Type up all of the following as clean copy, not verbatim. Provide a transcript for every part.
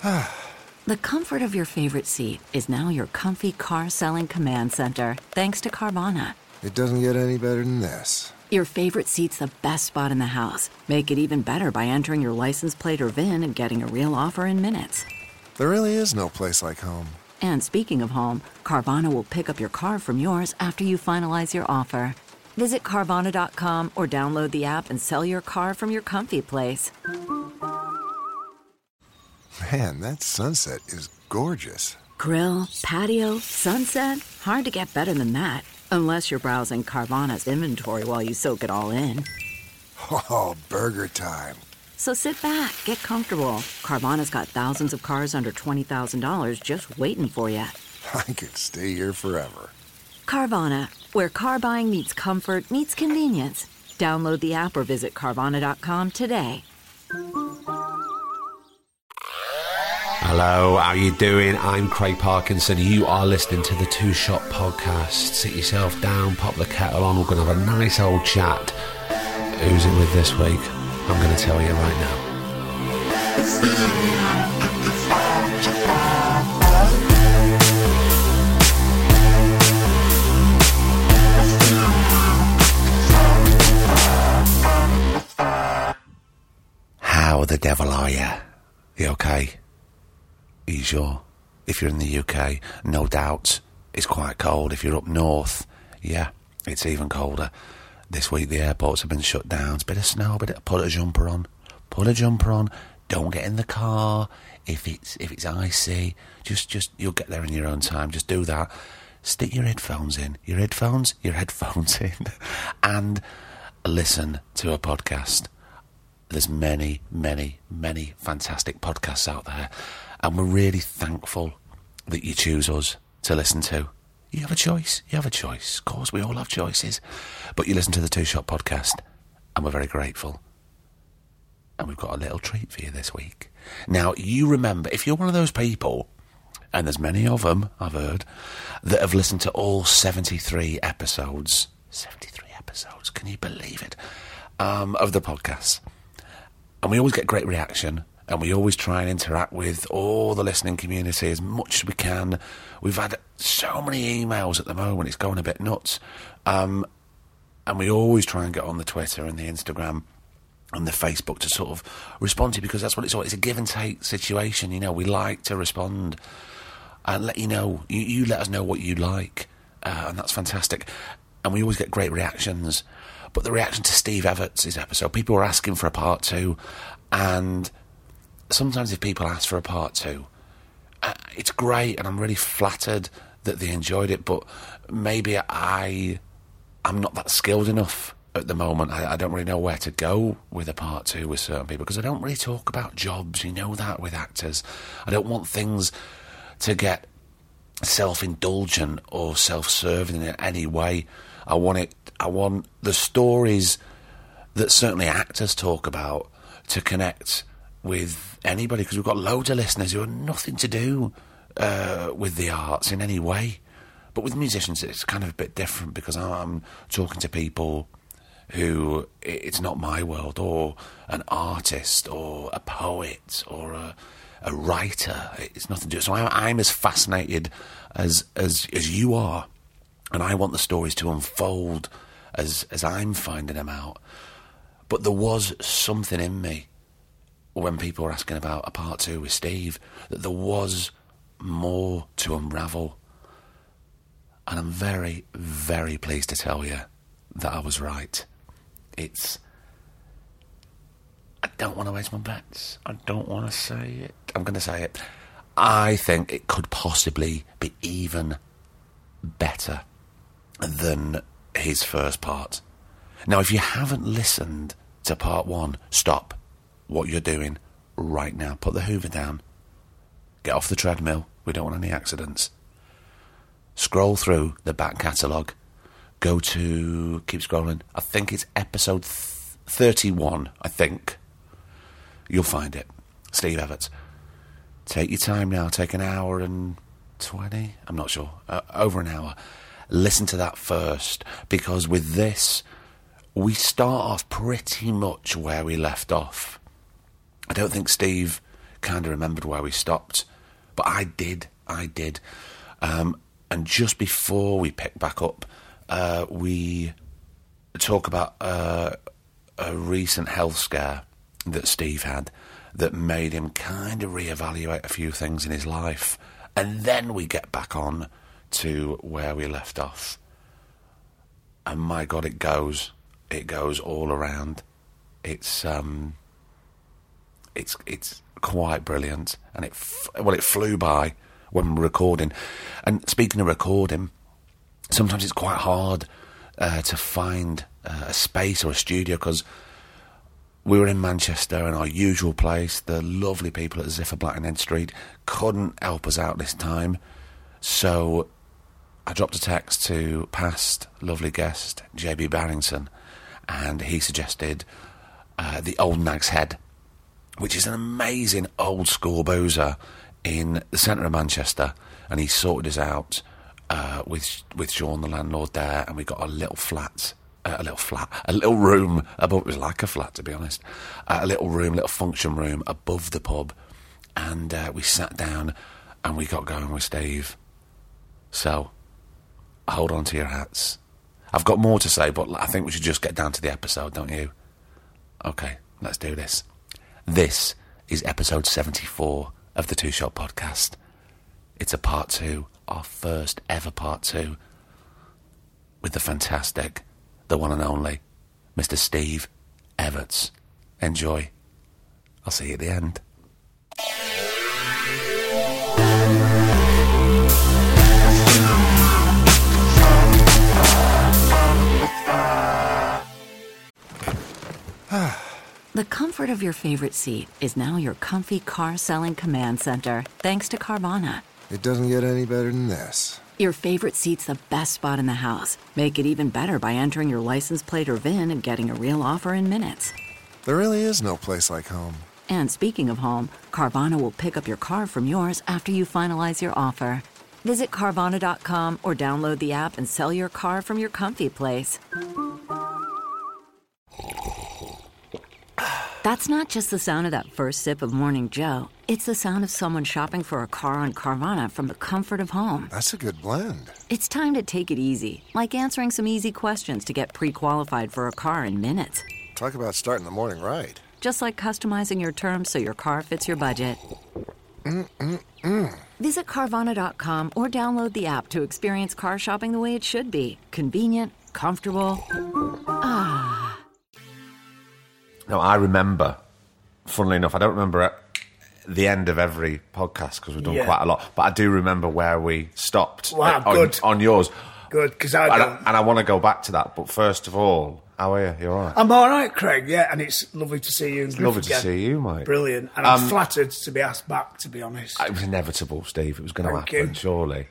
The comfort of your favorite seat is now your comfy car selling command center, thanks to Carvana. It doesn't get any better than this. Your favorite seat's the best spot in the house. Make it even better by entering your license plate or VIN and getting a real offer in minutes. There really is no place like home. And speaking of home, Carvana will pick up your car from yours after you finalize your offer. Visit Carvana.com or download the app and sell your car from your comfy place. Man, that sunset is gorgeous. Grill, patio, sunset. Hard to get better than that. Unless you're browsing Carvana's inventory while you soak it all in. Oh, burger time. So sit back, get comfortable. Carvana's got thousands of cars under $20,000 just waiting for you. I could stay here forever. Carvana, where car buying meets comfort meets convenience. Download the app or visit Carvana.com today. Hello, how you doing? I'm Craig Parkinson. You are listening to the Two Shot Podcast. Sit yourself down, pop the kettle on. We're going to have a nice old chat. Who's it with this week? I'm going to tell you right now. How the devil are you? You okay? Are you sure? If you're in the UK, no doubt it's quite cold. If you're up north, yeah, it's even colder. This week the airports have been shut down. It's a bit of snow, put a jumper on. Put a jumper on. Don't get in the car if it's icy. Just you'll get there in your own time. Just do that. Stick your headphones in. Your headphones in. And listen to a podcast. There's many, many, many fantastic podcasts out there. And we're really thankful that you choose us to listen to. You have a choice. Of course, we all have choices. But you listen to the Two Shot Podcast, and we're very grateful. And we've got a little treat for you this week. Now, you remember, if you're one of those people, and there's many of them, I've heard, that have listened to all 73 episodes. 73 episodes, can you believe it? Of the podcast. And we always get great reaction. And we always try and interact with all the listening community as much as we can. We've had so many emails at the moment, it's going a bit nuts. And we always try and get on the Twitter and the Instagram and the Facebook to sort of respond to, because that's what it's all. It's a give and take situation, you know. We like to respond and let you know. You let us know what you like, and that's fantastic. And we always get great reactions. But the reaction to Steve Everts' episode, people were asking for a part 2, and sometimes if people ask for a part 2, it's great, and I'm really flattered that they enjoyed it, but maybe I'm not that skilled enough at the moment. I don't really know where to go with a part 2 with certain people, because I don't really talk about jobs, you know that, with actors. I don't want things to get self-indulgent or self-serving in any way. I want the stories that certainly actors talk about to connect with anybody, because we've got loads of listeners who have nothing to do with the arts in any way. But with musicians, it's kind of a bit different, because I'm talking to people who it's not my world, or an artist, or a poet, or a writer. It's nothing to do. So I'm as fascinated as you are, and I want the stories to unfold as I'm finding them out. But there was something in me when people were asking about a part 2 with Steve, that there was more to unravel. And I'm very, very pleased to tell you that I was right. I don't want to waste my bets. I don't want to say it. I'm going to say it. I think it could possibly be even better than his first part. Now, if you haven't listened to part 1, stop what you're doing right now. Put the Hoover down. Get off the treadmill. We don't want any accidents. Scroll through the back catalogue. Go to... Keep scrolling. I think it's episode 31, I think. You'll find it. Steve Everts. Take your time now. Take an hour and 20? I'm not sure. Over an hour. Listen to that first. Because with this, we start off pretty much where we left off. I don't think Steve kind of remembered where we stopped. But I did. And just before we pick back up, we talk about a recent health scare that Steve had that made him kind of reevaluate a few things in his life. And then we get back on to where we left off. And my God, it goes all around. It's quite brilliant, and it flew by when we're recording. And speaking of recording, sometimes it's quite hard to find a space or a studio, because we were in Manchester in our usual place. The lovely people at Ziffer Black and End Street couldn't help us out this time, so I dropped a text to past lovely guest JB Barrington, and he suggested the Old Nag's Head, which is an amazing old school boozer in the centre of Manchester, and he sorted us out with Sean, the landlord there, and we got a little room above. It was like a flat, to be honest. A little function room above the pub, and we sat down and we got going with Steve. So hold on to your hats. I've got more to say, but I think we should just get down to the episode, don't you? Okay, let's do this. This is episode 74 of the Two Shot Podcast. It's a part 2, our first ever part 2, with the fantastic, the one and only, Mr. Steve Everts. Enjoy. I'll see you at the end. The comfort of your favorite seat is now your comfy car-selling command center, thanks to Carvana. It doesn't get any better than this. Your favorite seat's the best spot in the house. Make it even better by entering your license plate or VIN and getting a real offer in minutes. There really is no place like home. And speaking of home, Carvana will pick up your car from yours after you finalize your offer. Visit Carvana.com or download the app and sell your car from your comfy place. That's not just the sound of that first sip of Morning Joe. It's the sound of someone shopping for a car on Carvana from the comfort of home. That's a good blend. It's time to take it easy, like answering some easy questions to get pre-qualified for a car in minutes. Talk about starting the morning right. Just like customizing your terms so your car fits your budget. Visit Carvana.com or download the app to experience car shopping the way it should be. Convenient, comfortable. No, I remember, funnily enough, I don't remember at the end of every podcast because we've done quite a lot, but I do remember where we stopped. Wow, good. On yours. Good, because I don't... And I want to go back to that, but first of all, how are you? You all right? I'm all right, Craig, yeah, and it's lovely to see you. It's lovely to see you, mate. Brilliant. And I'm flattered to be asked back, to be honest. It was inevitable, Steve. It was going to Thank happen, you. surely.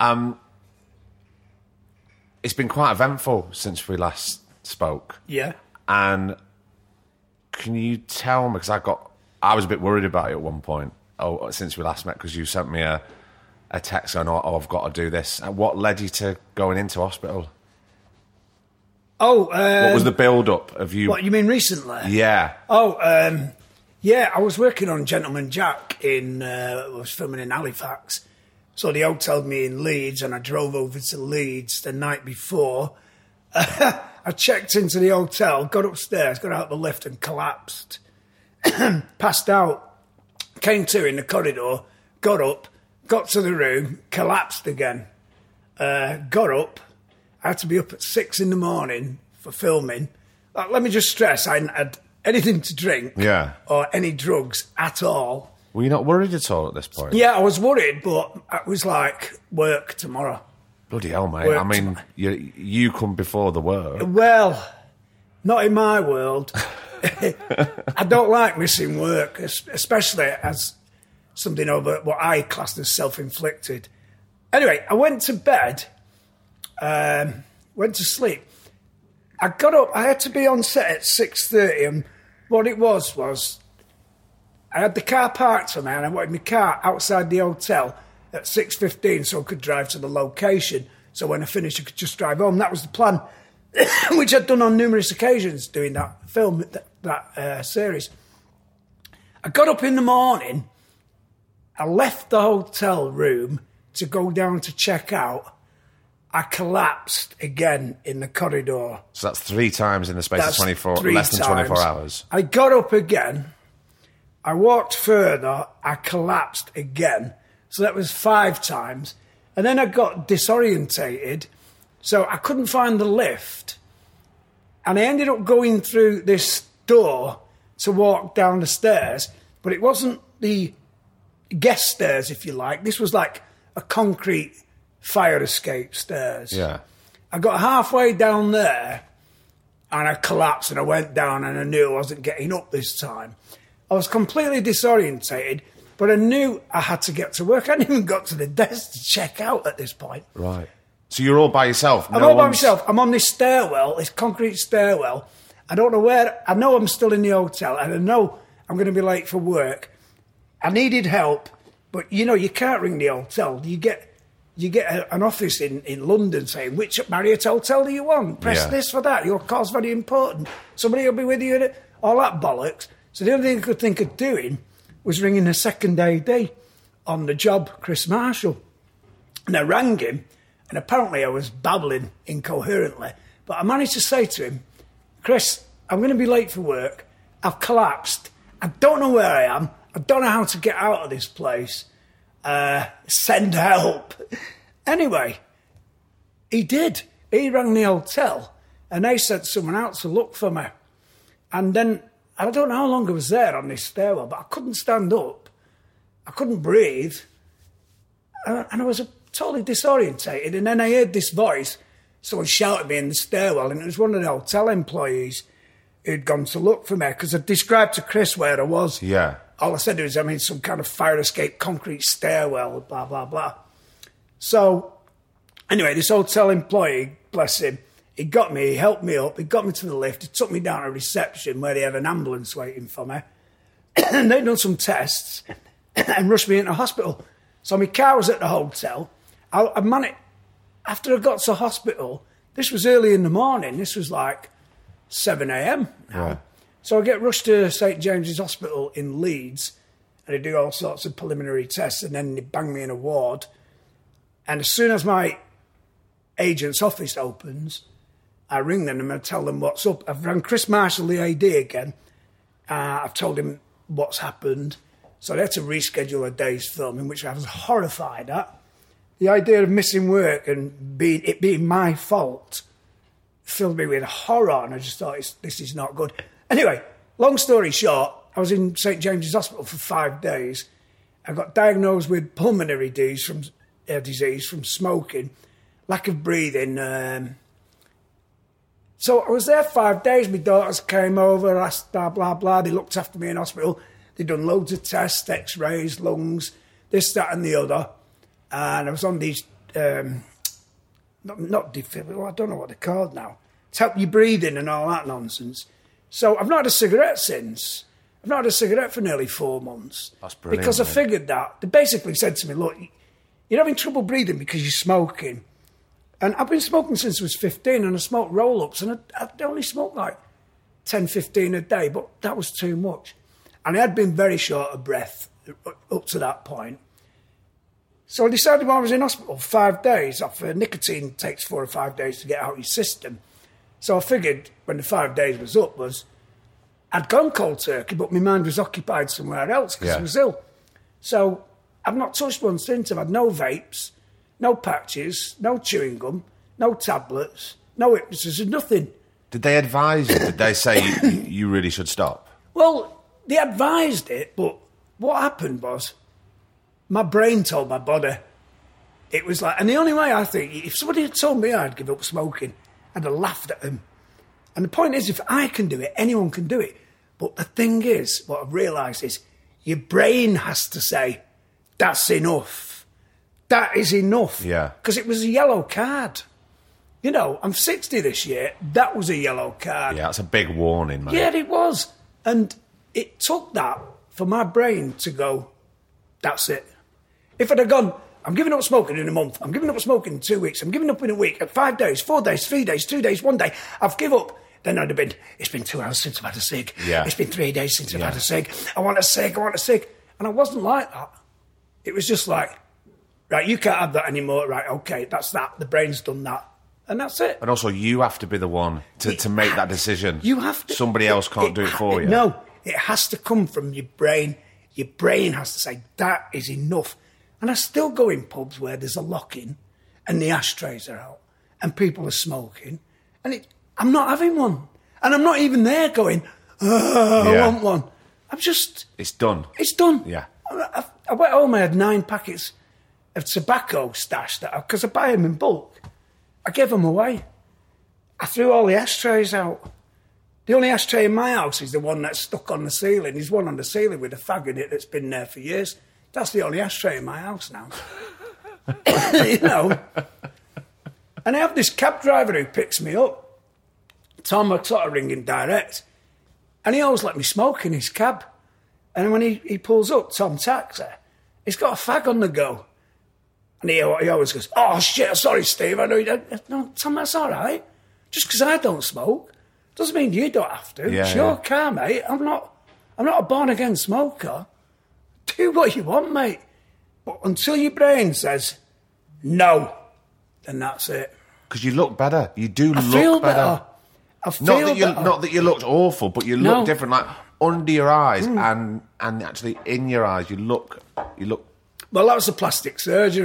It's been quite eventful since we last spoke. Yeah. And can you tell me, because I was a bit worried about it at one point, since we last met, because you sent me a text going, I've got to do this. And what led you to going into hospital? Oh, what was the build-up of you? What, you mean recently? Yeah. Oh, yeah, I was working on Gentleman Jack I was filming in Halifax. So they hoteled me in Leeds, and I drove over to Leeds the night before. I checked into the hotel, got upstairs, got out the lift and collapsed. Passed out, came to in the corridor, got up, got to the room, collapsed again. Got up, I had to be up at 6 a.m. for filming. Let me just stress, I hadn't had anything to drink or any drugs at all. Were you not worried at all at this point? Yeah, I was worried, but I was like, work tomorrow. Bloody hell, mate. I mean, you come before the work. Well, not in my world. I don't like missing work, especially as something over what I classed as self-inflicted. Anyway, I went to bed, went to sleep. I got up, I had to be on set at 6:30, and what it was I had the car parked for me, and I wanted my car outside the hotel at 6:15 so I could drive to the location. So when I finished, I could just drive home. That was the plan, which I'd done on numerous occasions doing that film, that series. I got up in the morning, I left the hotel room to go down to check out. I collapsed again in the corridor. So that's 3 times in the space of 24, three less than 24 times. hours. I got up again. I walked further. I collapsed again. So that was 5 times. And then I got disorientated. So I couldn't find the lift. And I ended up going through this door to walk down the stairs. But it wasn't the guest stairs, if you like. This was like a concrete fire escape stairs. Yeah. I got halfway down there and I collapsed and I went down and I knew I wasn't getting up this time. I was completely disorientated, but I knew I had to get to work. I hadn't even got to the desk to check out at this point. Right. So you're all by yourself? I'm all by myself. I'm on this stairwell, this concrete stairwell. I don't know where. I know I'm still in the hotel and I know I'm going to be late for work. I needed help, but, you can't ring the hotel. You get an office in London saying, which Marriott hotel do you want? Press this for that. Your call's very important. Somebody will be with you. All that bollocks. So the only thing I could think of doing was ringing the second AD on the job, Chris Marshall. And I rang him, and apparently I was babbling incoherently. But I managed to say to him, Chris, I'm going to be late for work. I've collapsed. I don't know where I am. I don't know how to get out of this place. Send help. Anyway, he did. He rang the hotel and they sent someone out to look for me. And then, I don't know how long I was there on this stairwell, but I couldn't stand up. I couldn't breathe. And I was totally disorientated. And then I heard this voice, someone shouted at me in the stairwell, and it was one of the hotel employees who'd gone to look for me, because I described to Chris where I was. Yeah. All I said was I'm in some kind of fire escape concrete stairwell, blah, blah, blah. So, anyway, this hotel employee, bless him, he got me, he helped me up, he got me to the lift, he took me down to reception where they had an ambulance waiting for me. And they'd done some tests and rushed me into hospital. So my car was at the hotel. I managed, after I got to hospital, this was early in the morning, this was like 7 a.m. Right. So I get rushed to St James's Hospital in Leeds, and they do all sorts of preliminary tests, and then they bang me in a ward. And as soon as my agent's office opens, I ring them and I tell them what's up. I've rang Chris Marshall, the AD, again. I've told him what's happened. So they had to reschedule a day's filming, which I was horrified at. The idea of missing work and it being my fault filled me with horror, and I just thought, this is not good. Anyway, long story short, I was in St James's Hospital for 5 days. I got diagnosed with pulmonary disease from smoking, lack of breathing. So I was there 5 days. My daughters came over, asked blah, blah, blah. They looked after me in hospital. They'd done loads of tests, x-rays, lungs, this, that and the other. And I was on these, not defibrillator, I don't know what they're called now. To help you breathing and all that nonsense. So I've not had a cigarette since. I've not had a cigarette for nearly 4 months. That's brilliant. Because I figured that. They basically said to me, look, you're having trouble breathing because you're smoking. And I've been smoking since I was 15, and I smoked roll-ups, and I'd only smoked like 10, 15 a day, but that was too much. And I had been very short of breath up to that point. So I decided while I was in hospital, 5 days off. Nicotine takes 4 or 5 days to get out of your system. So I figured when the 5 days was up I'd gone cold turkey, but my mind was occupied somewhere else because I was ill. So I've not touched one since. I've had no vapes, no patches, no chewing gum, no tablets, no hypnosis, nothing. Did they advise you? Did they say you really should stop? Well, they advised it, but what happened was my brain told my body. It was like, and the only way I think, if somebody had told me I'd give up smoking, I'd have laughed at them. And the point is, if I can do it, anyone can do it. But the thing is, what I've realised is, your brain has to say, that's enough. That is enough. Yeah. Because it was a yellow card. You know, I'm 60 this year. That was a yellow card. Yeah, that's a big warning, mate. Yeah, it was. And it took that for my brain to go, that's it. If I'd have gone, I'm giving up smoking in a month, I'm giving up smoking in 2 weeks, I'm giving up in a week, 5 days, 4 days, 3 days, 2 days, 1 day, I've given up, then I'd have been, it's been 2 hours since I've had a cig. Yeah. It's been 3 days since I've had a cig. I want a cig. And I wasn't like that. It was just like, right, you can't have that anymore. Right, okay, that's that. The brain's done that. And that's it. And also, you have to be the one to make that decision. You have to. Somebody else can't do it for you. No, it has to come from your brain. Your brain has to say, that is enough. And I still go in pubs where there's a lock-in and the ashtrays are out and people are smoking. And I'm not having one. And I'm not even there going, I want one. I'm just... It's done. It's done. Yeah. I went home, I had 9 packets of tobacco stashed, because I buy them in bulk. I gave them away. I threw all the ashtrays out. The only ashtray in my house is the one that's stuck on the ceiling. There's one on the ceiling with a fag in it that's been there for years. That's the only ashtray in my house now. You know. And I have this cab driver who picks me up. Tom, I sort of ring him direct. And he always let me smoke in his cab. And when he pulls up, Tom Taxi, he's got a fag on the go. And he always goes, oh, shit, sorry, Steve. I know no, Tom, that's all right. Just because I don't smoke doesn't mean you don't have to. Yeah, it's your car, mate. I'm not a born-again smoker. Do what you want, mate. But until your brain says no, then that's it. Because you look better. You do I feel look better. I feel better. Not that you looked awful, but you look different. Like under your eyes and actually in your eyes, you look. Well, that was the plastic surgery.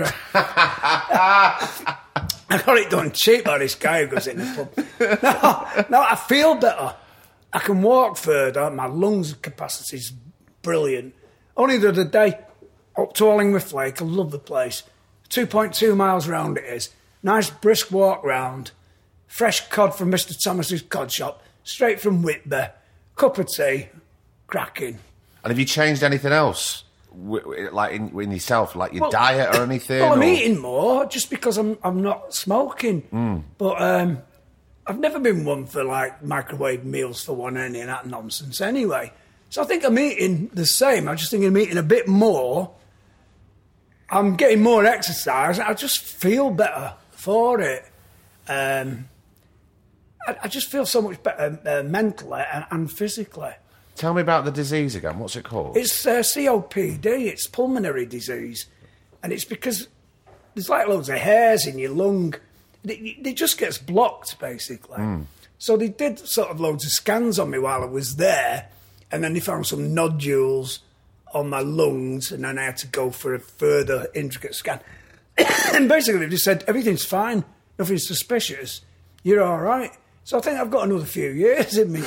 I got it done cheap by this guy who goes in the pub. No, I feel better. I can walk further. My lungs capacity's brilliant. Only the other day, up to Allingworth Lake, I love the place. 2.2 miles round it is. Nice brisk walk round. Fresh cod from Mr. Thomas's cod shop. Straight from Whitby. Cup of tea. Cracking. And have you changed anything else? Like in yourself, like your diet or anything? Well, I'm eating more just because I'm not smoking. But I've never been one for like microwave meals for one, any of that nonsense anyway. So I think I'm eating the same. I just think I'm eating a bit more. I'm getting more exercise. I just feel better for it. I just feel so much better mentally and physically. Tell me about the disease again. What's it called? It's COPD. It's pulmonary disease. And it's because there's like loads of hairs in your lung. It just gets blocked, basically. So they did sort of loads of scans on me while I was there. And then they found some nodules on my lungs. And then I had to go for a further intricate scan. And basically they just said, everything's fine. Nothing suspicious. You're all right. So I think I've got another few years in me.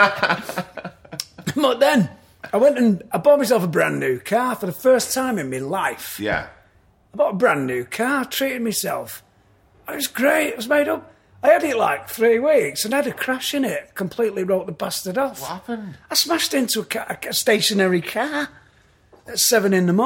But then I went and I bought myself a brand new car for the first time in my life. Yeah. I bought a brand new car, treated myself. It was great. It was made up. I had it like 3 weeks and I had a crash in it. Completely wrote the bastard off. What happened? I smashed into a stationary car at 7 a.m.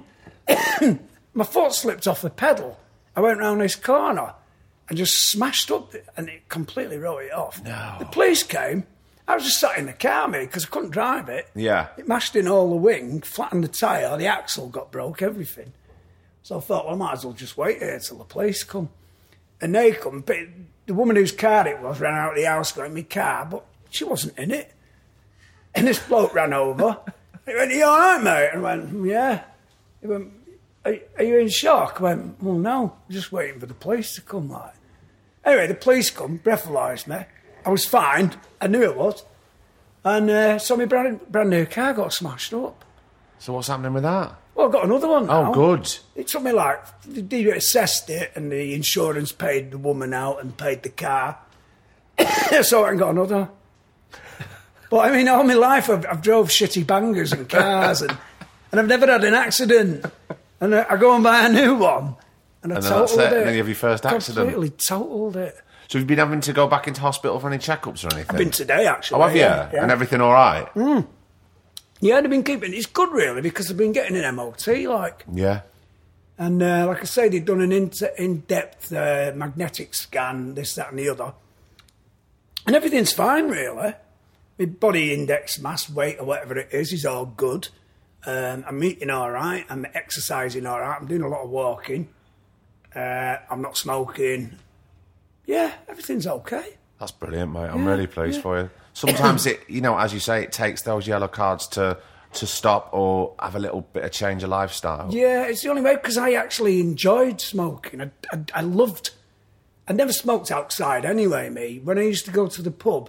My foot slipped off the pedal. I went round this corner and just smashed up and it completely wrote it off. No. The police came. I was just sat in the car, mate, because I couldn't drive it. Yeah. It mashed in all the wing, flattened the tyre, the axle got broke, everything. So I thought, well, I might as well just wait here till the police come. And they come. But the woman whose car it was ran out of the house going, my car, but she wasn't in it. And this bloke ran over. He went, are you all right, mate? And I went, yeah. He went, are you in shock? I went, well, no, I'm just waiting for the police to come, like. Anyway, the police come, breathalyzed me. I was fine. I knew it was. And so my brand new car got smashed up. So what's happening with that? Well, I've got another one now. Oh, good. It took me they assessed it and the insurance paid the woman out and paid the car. So I got another. But I mean, all my life I've drove shitty bangers and cars and I've never had an accident. And I go and buy a new one. And I totaled it. And then you have your first accident. Completely totaled it. So you've been having to go back into hospital for any checkups or anything? I've been today, actually. Oh, have you? Yeah. And everything all right? Yeah, they've been keeping... It's good, really, because they've been getting an MOT, like. Yeah. And like I say, they've done an in-depth magnetic scan, this, that and the other. And everything's fine, really. My body index, mass, weight, or whatever it is all good. I'm eating all right. I'm exercising all right. I'm doing a lot of walking. I'm not smoking. Yeah, everything's okay. That's brilliant, mate. I'm really pleased for you. Sometimes as you say, it takes those yellow cards to to stop or have a little bit of change of lifestyle? Yeah, it's the only way, because I actually enjoyed smoking. I loved... I never smoked outside anyway, me. When I used to go to the pub,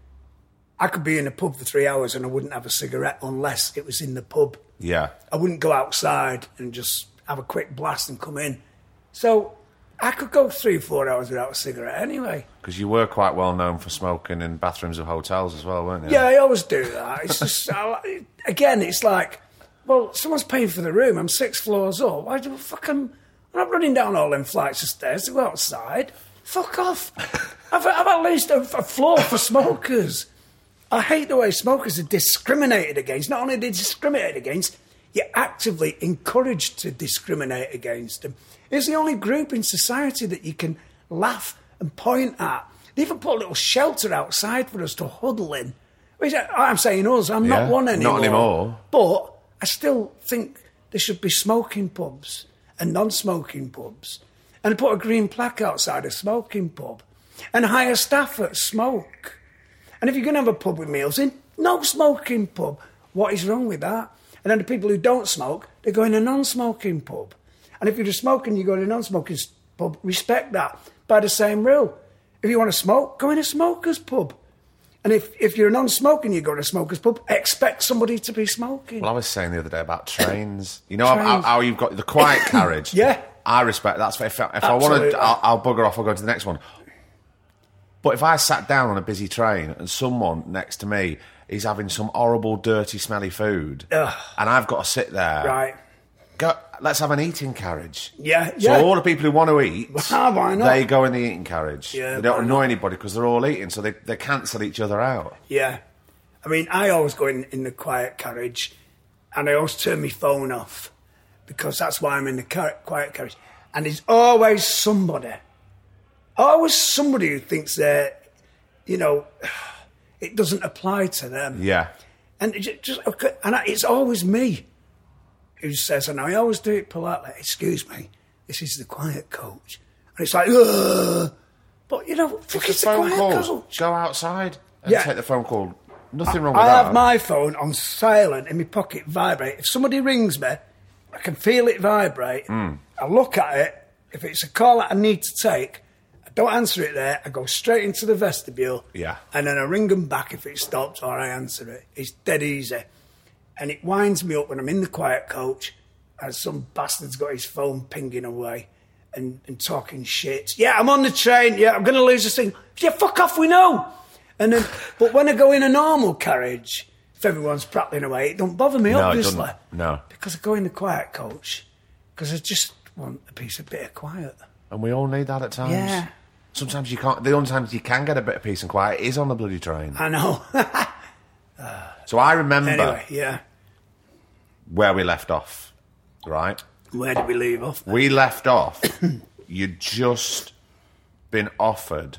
I could be in a pub for 3 hours and I wouldn't have a cigarette unless it was in the pub. Yeah. I wouldn't go outside and just have a quick blast and come in. So I could go 3-4 hours without a cigarette anyway. Because you were quite well known for smoking in bathrooms of hotels as well, weren't you? Yeah, I always do that. It's just, again, it's like, well, someone's paying for the room. I'm 6 floors up. Why do I'm not running down all them flights of stairs to go outside. Fuck off. I've at least a floor for smokers. I hate the way smokers are discriminated against. Not only are they discriminated against, you're actively encouraged to discriminate against them. It's the only group in society that you can laugh and point at. They even put a little shelter outside for us to huddle in. I'm saying us, I'm not one anymore. Not anymore. But I still think there should be smoking pubs and non-smoking pubs. And put a green plaque outside a smoking pub. And hire staff that smoke. And if you're going to have a pub with meals in, no smoking pub. What is wrong with that? And then the people who don't smoke, they go in a non-smoking pub. And if you're just smoking, you go in a non-smoking pub. Respect that by the same rule. If you want to smoke, go in a smoker's pub. And if you're a non-smoker and you go to a smoker's pub, expect somebody to be smoking. Well, I was saying the other day about trains. You know how you've got the quiet carriage? Yeah. I respect that. If I want to, I'll bugger off, I'll go to the next one. But if I sat down on a busy train and someone next to me is having some horrible, dirty, smelly food, and I've got to sit there... Right. Let's have an eating carriage. Yeah. So all the people who want to eat, why not? they go in the eating carriage. Yeah, they don't annoy anybody because they're all eating, so they cancel each other out. Yeah. I mean, I always go in the quiet carriage and I always turn my phone off because that's why I'm in the quiet carriage. And there's always somebody who thinks that, it doesn't apply to them. Yeah. And it's always me who says, and I always do it politely, excuse me, this is the quiet coach. And it's like, ugh. But, fuck, it's the quiet coach. Go outside and take the phone call. Nothing wrong with that. that. I have my phone on silent in my pocket, vibrate. If somebody rings me, I can feel it vibrate. I look at it. If it's a call that I need to take, I don't answer it there. I go straight into the vestibule. Yeah. And then I ring them back if it stops or I answer it. It's dead easy. And it winds me up when I'm in the quiet coach and some bastard's got his phone pinging away and talking shit. Yeah, I'm on the train. Yeah, I'm going to lose this thing. Yeah, fuck off, we know. And then, but when I go in a normal carriage, if everyone's prattling away, it don't bother me, obviously. It doesn't. No. Because I go in the quiet coach because I just want a bit of quiet. And we all need that at times. Yeah. Sometimes you can't. The only times you can get a bit of peace and quiet is on the bloody train. I know. So I remember where we left off, right? Where did we leave off? We left off. You'd just been offered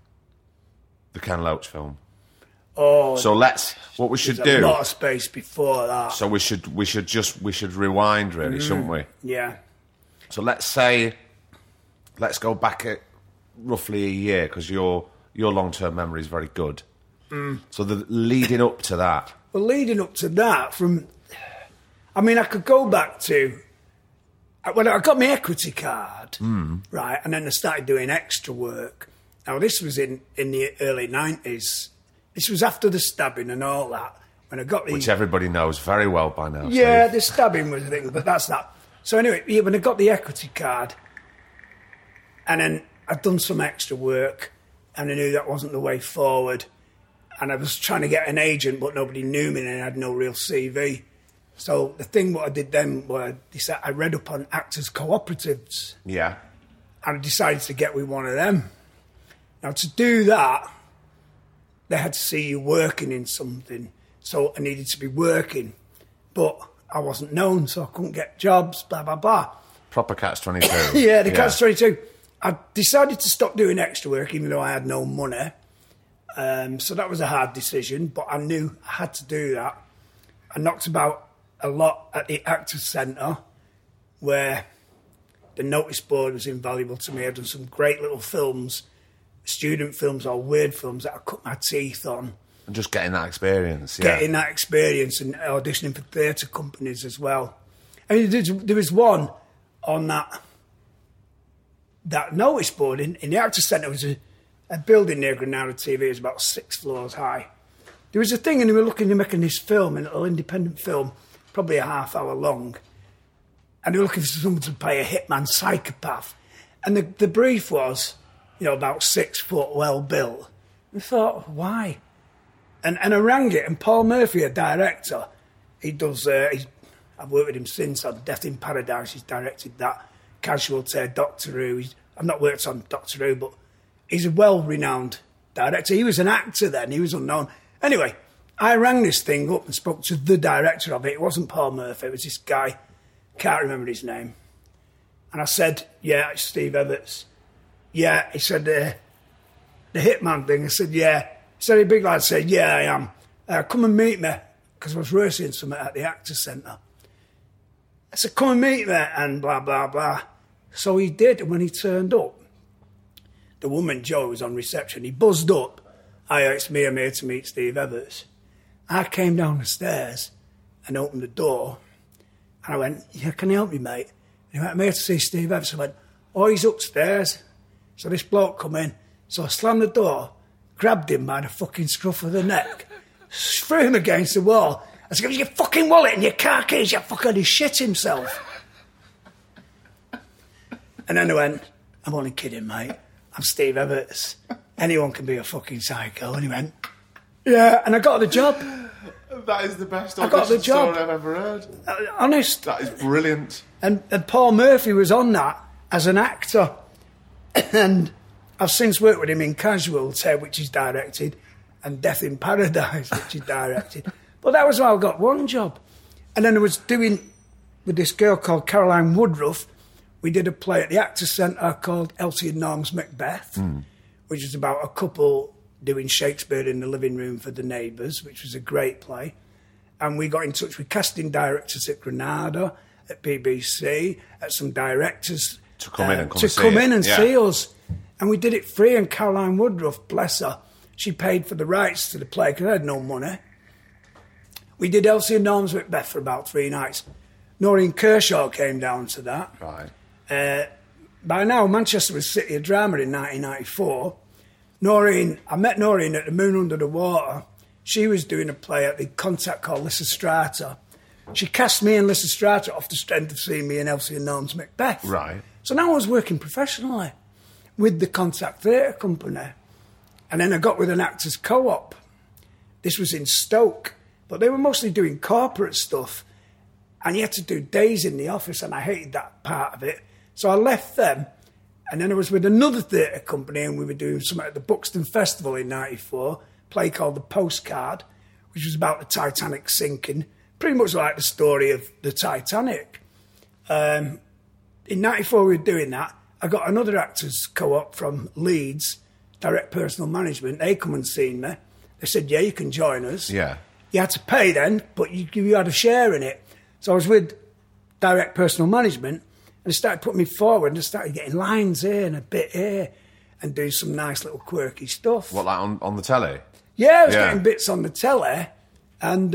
the Ken Loach film. Oh, so what we should do. There's a lot of space before that. So we should rewind, really, shouldn't we? Yeah. So let's go back at roughly a year because your long-term memory is very good. So leading up to that. Well, leading up to that, I could go back to when I got my equity card, right, and then I started doing extra work. Now, this was in the early 90s. This was after the stabbing and all that. When I got which everybody knows very well by now. Yeah, Steve. the stabbing was a thing, but that's that. So anyway, when I got the equity card, and then I'd done some extra work, and I knew that wasn't the way forward. And I was trying to get an agent, but nobody knew me, and I had no real CV. So the thing what I did then was I read up on actors' cooperatives. Yeah. And I decided to get with one of them. Now, to do that, they had to see you working in something. So I needed to be working. But I wasn't known, so I couldn't get jobs, blah, blah, blah. Proper Catch-22. Yeah, the Catch-22. I decided to stop doing extra work, even though I had no money. So that was a hard decision, but I knew I had to do that. I knocked about a lot at the Actors Centre, where the notice board was invaluable to me. I'd done some great little films, student films or weird films that I cut my teeth on. And just getting that experience, yeah. Getting that experience and auditioning for theatre companies as well. I mean, there was one on that notice board in the Actors Centre. It was a building near Granada TV. It was about 6 floors high. There was a thing, and they were looking at making this film, a little independent film, probably a half hour long. And they were looking for someone to play a hitman psychopath. And the brief was, about 6 foot, well built. I thought, why? And I rang it, and Paul Murphy, a director, he does. I've worked with him since on Death in Paradise. He's directed that. Casualty, Doctor Who. I've not worked on Doctor Who, but he's a well-renowned director. He was an actor then. He was unknown. Anyway, I rang this thing up and spoke to the director of it. It wasn't Paul Murphy. It was this guy. Can't remember his name. And I said, yeah, it's Steve Everts. Yeah, he said, the hitman thing. I said, yeah. He said, a big lad said, yeah, I am. Come and meet me, because I was rehearsing something at the Actors Centre. I said, come and meet me, and blah, blah, blah. So he did, and when he turned up, the woman, Jo, was on reception. He buzzed up. Hi, it's me, I'm here to meet Steve Everts. I came down the stairs and opened the door, and I went, yeah, can you help me, mate? And he went, I'm here to see Steve Everts. I went, oh, he's upstairs. So this bloke come in. So I slammed the door, grabbed him by the fucking scruff of the neck, threw him against the wall. I said, give me your fucking wallet and your car keys, you fucking... He shit himself. And then I went, I'm only kidding, mate. I'm Steve Everts. Anyone can be a fucking psycho. And he went, yeah, and I got the job. That is the best audition story I've ever heard. Honest. That is brilliant. And Paul Murphy was on that as an actor. And I've since worked with him in Casualty, which he's directed, and Death in Paradise, which he directed. But that was how I got one job. And then I was doing, with this girl called Caroline Woodruff, we did a play at the Actors Centre called Elsie and Norm's Macbeth, which was about a couple doing Shakespeare in the living room for the neighbours, which was a great play. And we got in touch with casting directors at Granada, at BBC, at some directors to come in and see us. And we did it free, and Caroline Woodruff, bless her, she paid for the rights to the play because I had no money. We did Elsie and Norm's Macbeth for about 3 nights. Noreen Kershaw came down to that. Right. By now, Manchester was City of Drama in 1994. I met Noreen at the Moon Under the Water. She was doing a play at the Contact called Lysistrata. She cast me and Lysistrata off the strength of seeing me in Elsie and Norm's Macbeth. Right. So now I was working professionally with the Contact Theatre Company. And then I got with an Actors Co-op. This was in Stoke. But they were mostly doing corporate stuff. And you had to do days in the office, and I hated that part of it. So I left them, and then I was with another theatre company, and we were doing something at the Buxton Festival in 94, a play called The Postcard, which was about the Titanic sinking, pretty much like the story of the Titanic. In 94 we were doing that. I got another Actors Co-op from Leeds, Direct Personal Management. They come and seen me. They said, yeah, you can join us. Yeah. You had to pay then, but you had a share in it. So I was with Direct Personal Management, and they started putting me forward, and I started getting lines here and a bit here, and doing some nice little quirky stuff. What, like on the telly? Yeah, I was getting bits on the telly, and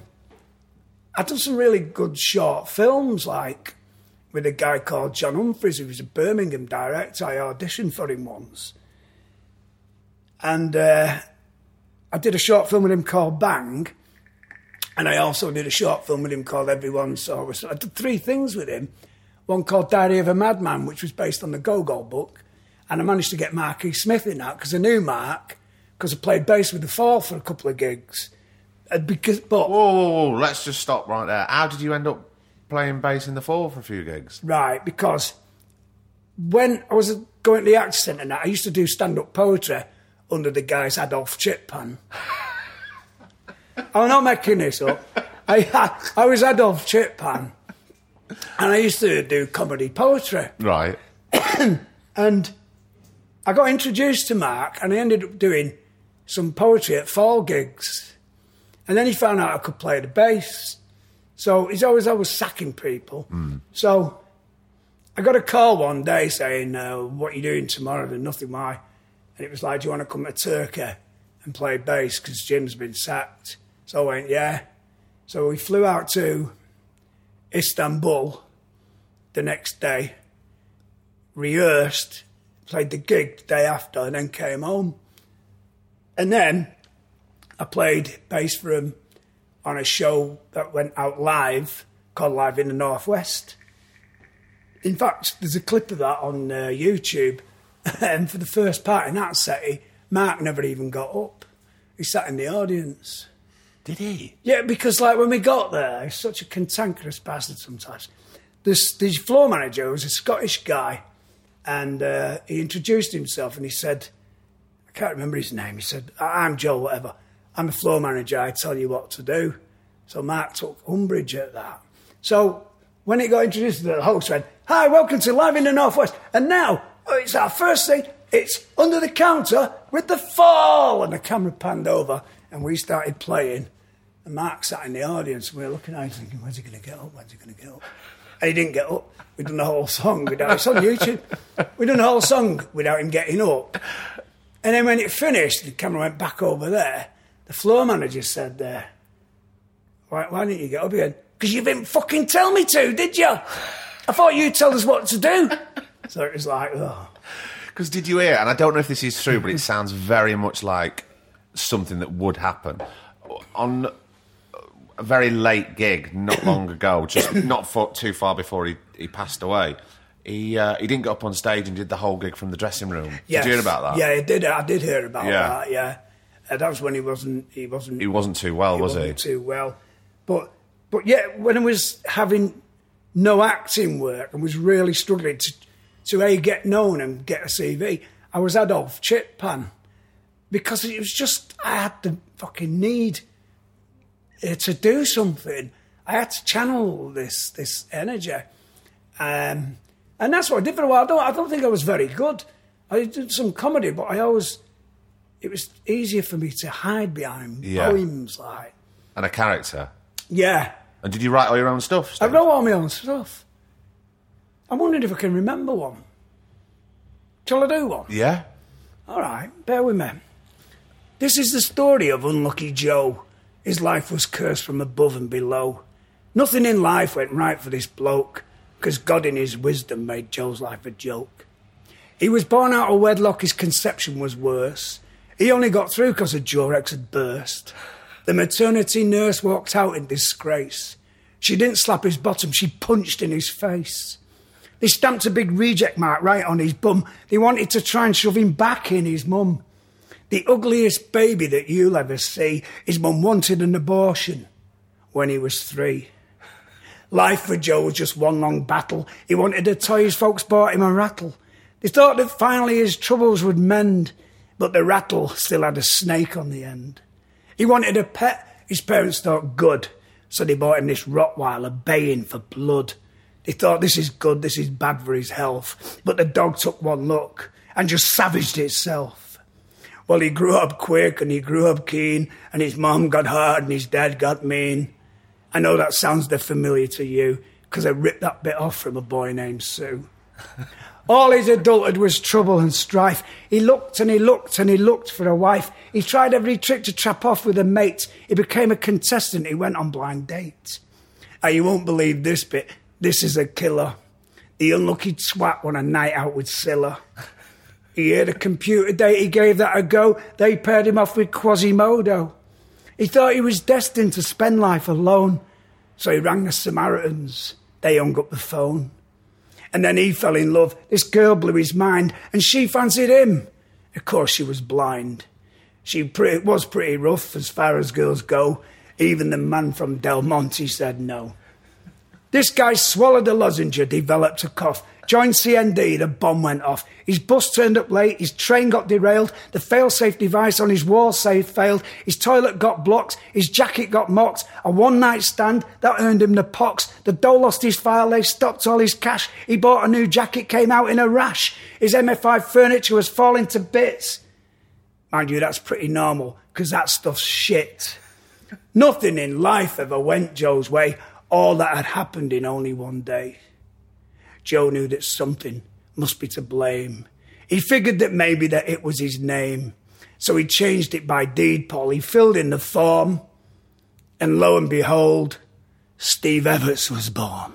I'd done some really good short films, like with a guy called John Humphreys, who was a Birmingham director. I auditioned for him once. And I did a short film with him called Bang, and I also did a short film with him called Everyone Saw Us. I did 3 things with him. One called Diary of a Madman, which was based on the Go-Go book. And I managed to get Mark E. Smith in that, because I knew Mark, because I played bass with The Fall for a couple of gigs. Whoa, let's just stop right there. How did you end up playing bass in The Fall for a few gigs? Right, because when I was going to the Actors Centre now, I used to do stand-up poetry under the guise Adolf Chippan. I'm not making this up. I was Adolf Chippan, and I used to do comedy poetry. Right. And I got introduced to Mark, and I ended up doing some poetry at Fall gigs. And then he found out I could play the bass. So he's always sacking people. So I got a call one day saying, what are you doing tomorrow? And nothing, why? And it was like, do you want to come to Turkey and play bass because Jim's been sacked. So I went, yeah. So we flew out to Istanbul the next day, rehearsed, played the gig the day after, and then came home. And then I played bass for him on a show that went out live, called Live in the Northwest. In fact, there's a clip of that on YouTube. And for the first part in that set, Mark never even got up. He sat in the audience. Did he? Yeah, because like when we got there, he's such a cantankerous bastard sometimes. The floor manager was a Scottish guy, and he introduced himself and he said, I can't remember his name, he said, I'm Joe, whatever. I'm a floor manager, I tell you what to do. So Mark took umbrage at that. So when he got introduced, the host went, hi, welcome to Live in the Northwest. And now, it's our first thing, it's Under the Counter with The Fall. And the camera panned over and we started playing. And Mark sat in the audience and we were looking at him thinking, when's he going to get up? When's he going to get up? And he didn't get up. We'd done the whole song without, it's on YouTube. We'd done the whole song without him getting up. And then when it finished, the camera went back over there. The floor manager said, why didn't you get up again? Because you didn't fucking tell me to, did you? I thought you'd tell us what to do. So it was like, oh. Because did you hear, and I don't know if this is true, but it sounds very much like something that would happen. On a very late gig not long ago, just not too far before he passed away, he didn't get up on stage and did the whole gig from the dressing room. Yes. Did you hear about that? Yeah, I did hear about that, yeah. That was when he wasn't too well, was he? He wasn't too well. But yeah, when I was having no acting work and was really struggling to get known and get a CV, I was Adolf Chitpan. Because it was just, I had the fucking need to do something. I had to channel this energy. And that's what I did for a while. I don't think I was very good. I did some comedy, but it was easier for me to hide behind poems like. And a character? Yeah. And did you write all your own stuff, Steve? I wrote all my own stuff. I'm wondering if I can remember one. Shall I do one? Yeah. All right, bear with me. This is the story of Unlucky Joe. His life was cursed from above and below. Nothing in life went right for this bloke, because God in his wisdom made Joe's life a joke. He was born out of wedlock, his conception was worse. He only got through because a Durex had burst. The maternity nurse walked out in disgrace. She didn't slap his bottom, she punched in his face. They stamped a big reject mark right on his bum. They wanted to try and shove him back in his mum. The ugliest baby that you'll ever see, his mum wanted an abortion when he was 3. Life for Joe was just one long battle. He wanted a toy, his folks bought him a rattle. They thought that finally his troubles would mend, but the rattle still had a snake on the end. He wanted a pet, his parents thought good, so they bought him this Rottweiler baying for blood. They thought this is good, this is bad for his health, but the dog took one look and just savaged itself. Well, he grew up quick and he grew up keen, and his mum got hard and his dad got mean. I know that sounds familiar to you, because I ripped that bit off from a boy named Sue. All his adulthood was trouble and strife. He looked and he looked and he looked for a wife. He tried every trick to trap off with a mate. He became a contestant. He went on blind dates. You won't believe this bit. This is a killer. The unlucky twat won a night out with Scylla. He had a computer date. He gave that a go. They paired him off with Quasimodo. He thought he was destined to spend life alone. So he rang the Samaritans. They hung up the phone. And then he fell in love. This girl blew his mind, and she fancied him. Of course, she was blind. She was pretty rough as far as girls go. Even the man from Del Monte said no. This guy swallowed a lozenge, developed a cough. Joined CND, the bomb went off. His bus turned up late, his train got derailed, the fail-safe device on his wall safe failed, his toilet got blocked, his jacket got mocked, a one-night stand, that earned him the pox. The dough lost his file, they stopped all his cash. He bought a new jacket, came out in a rash. His MFI furniture was falling to bits. Mind you, that's pretty normal, because that stuff's shit. Nothing in life ever went Joe's way. All that had happened in only one day. Joe knew that something must be to blame. He figured that maybe that it was his name. So he changed it by deed poll. He filled in the form, and lo and behold, Steve Evans was born.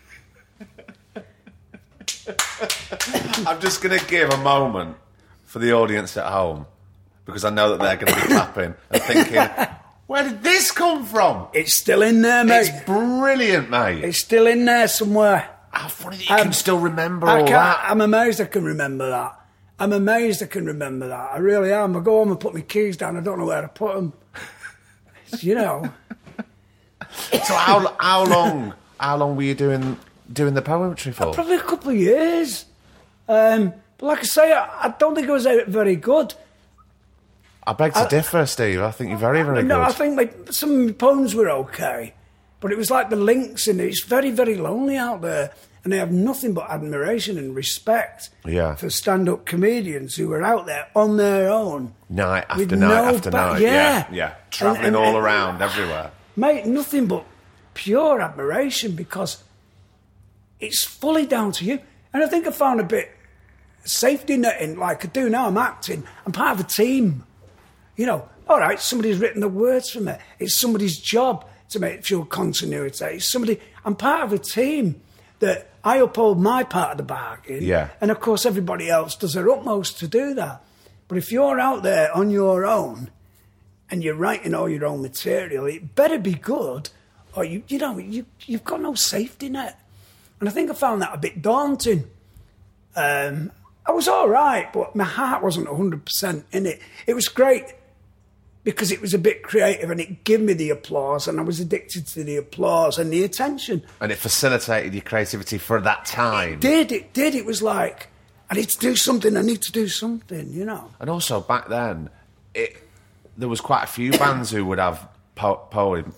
I'm just going to give a moment for the audience at home, because I know that they're going to be clapping and thinking, where did this come from? It's still in there, mate. It's brilliant, mate. It's still in there somewhere. How funny that you can still remember all that. I'm amazed I can remember that. I really am. I go home and put my keys down. I don't know where to put them. You know. So how long were you doing the poetry for? Probably a couple of years. But like I say, I don't think it was very good. I beg to differ, Steve. I think you're very, very good. No, I think some of my poems were okay. But it was like the links in it. It's very, very lonely out there. And I have nothing but admiration and respect for stand-up comedians who are out there on their own. Night after night. Yeah. Travelling all around, everywhere. Mate, nothing but pure admiration, because it's fully down to you. And I think I found a bit safety netting, like I do now. I'm acting. I'm part of a team. You know, all right, somebody's written the words for me. It's somebody's job to make sure continuity. I'm part of a team that I uphold my part of the bargain. Yeah. And of course, everybody else does their utmost to do that. But if you're out there on your own and you're writing all your own material, it better be good, or you've got no safety net. And I think I found that a bit daunting. I was all right, but my heart wasn't 100% in it. It was great because it was a bit creative and it gave me the applause, and I was addicted to the applause and the attention. And it facilitated your creativity for that time. It did. It was like, I need to do something, you know. And also, back then, there was quite a few bands who would have poets.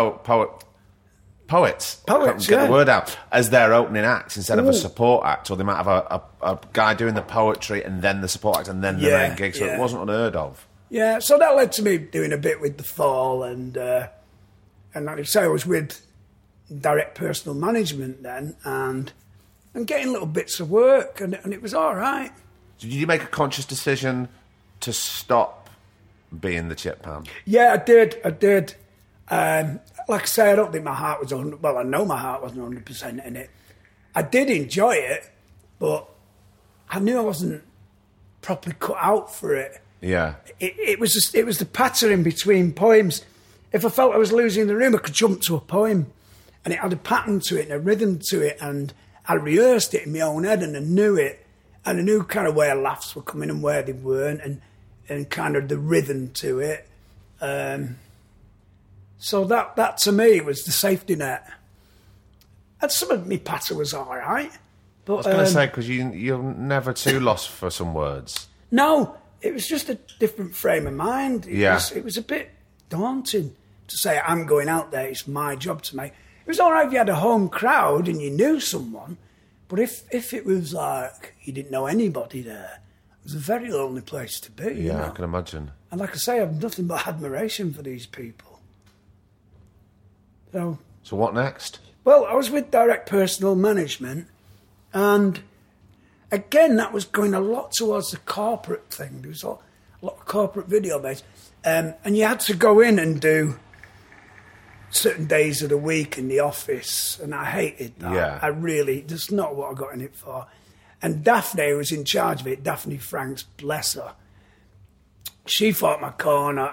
Get the word out as their opening act instead of a support act, or they might have a guy doing the poetry and then the support act and then the main gig. So it wasn't unheard of. Yeah, so that led to me doing a bit with The Fall, and like I say, I was with Direct Personal Management then, and getting little bits of work, and it was all right. So did you make a conscious decision to stop being the Chip Pan? Yeah, I did. Like I say, I don't think my heart was 100%. Well, I know my heart wasn't 100% in it. I did enjoy it, but I knew I wasn't properly cut out for it. Yeah. It was the pattern between poems. If I felt I was losing the room, I could jump to a poem, and it had a pattern to it and a rhythm to it, and I rehearsed it in my own head, and I knew it, and I knew kind of where laughs were coming and where they weren't, and kind of the rhythm to it. So that to me was the safety net. And some of my patter was all right. But, I was going to say, because you're never too lost for some words. No, it was just a different frame of mind. It was a bit daunting to say, I'm going out there, it's my job to make. It was all right if you had a home crowd and you knew someone, but if it was like you didn't know anybody there, it was a very lonely place to be. Yeah, you know? I can imagine. And like I say, I have nothing but admiration for these people. So what next? Well, I was with Direct Personal Management, and again, that was going a lot towards the corporate thing. There was a lot of corporate video based. And you had to go in and do certain days of the week in the office, and I hated that. Yeah. That's not what I got in it for. And Daphne was in charge of it, Daphne Franks, bless her. She fought my corner.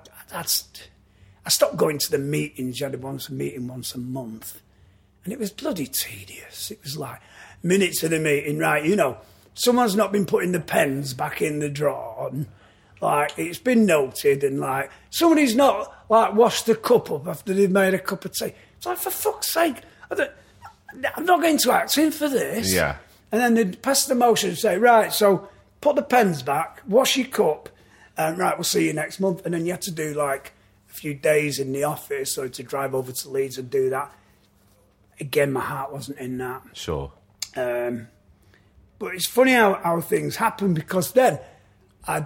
I stopped going to the meetings. You had a meeting once a month. And it was bloody tedious. It was like minutes of the meeting, right, you know, someone's not been putting the pens back in the drawer, and like it's been noted, and like somebody's not like washed the cup up after they've made a cup of tea. It's like, for fuck's sake, I'm not going to act in for this. Yeah. And then they'd pass the motion and say, right, so put the pens back, wash your cup, and right, we'll see you next month. And then you had to do like a few days in the office, or to drive over to Leeds and do that. Again, my heart wasn't in that. Sure. But it's funny how things happen, because then I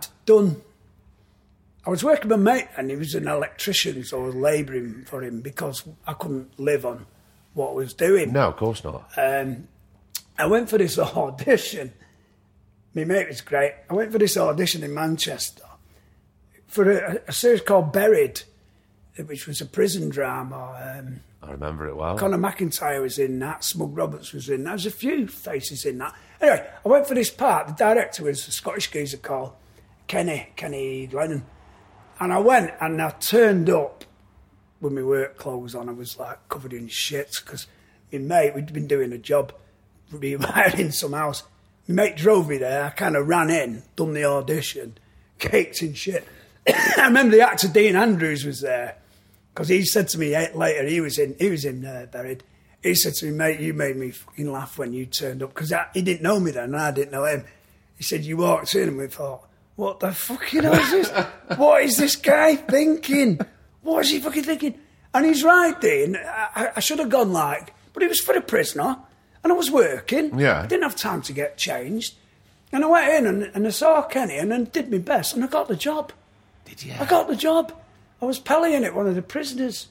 was working with a mate, and he was an electrician, so I was labouring for him because I couldn't live on what I was doing. No, of course not. I went for this audition. My mate was great. I went for this audition in Manchester, for a series called Buried, which was a prison drama. I remember it well. Conor McIntyre was in that. Smug Roberts was in that. There's a few faces in that. Anyway, I went for this part. The director was a Scottish geezer called Kenny Glennon. And I went and I turned up with my work clothes on. I was like covered in shit because my mate, we'd been doing a job rewiring some house. My mate drove me there. I kind of ran in, done the audition, caked in shit. I remember the actor Dean Andrews was there because he said to me later, he was in Buried. He said to me, mate, you made me fucking laugh when you turned up because he didn't know me then and I didn't know him. He said, you walked in and we thought, what the fucking hell is this? What is this guy thinking? What is he fucking thinking? And he's right, Dean. I should have gone but it was for a prisoner and I was working. Yeah. I didn't have time to get changed. And I went in and I saw Kenny and then did my best and I got the job. Did you? I got the job. I was pallying it, one of the prisoners.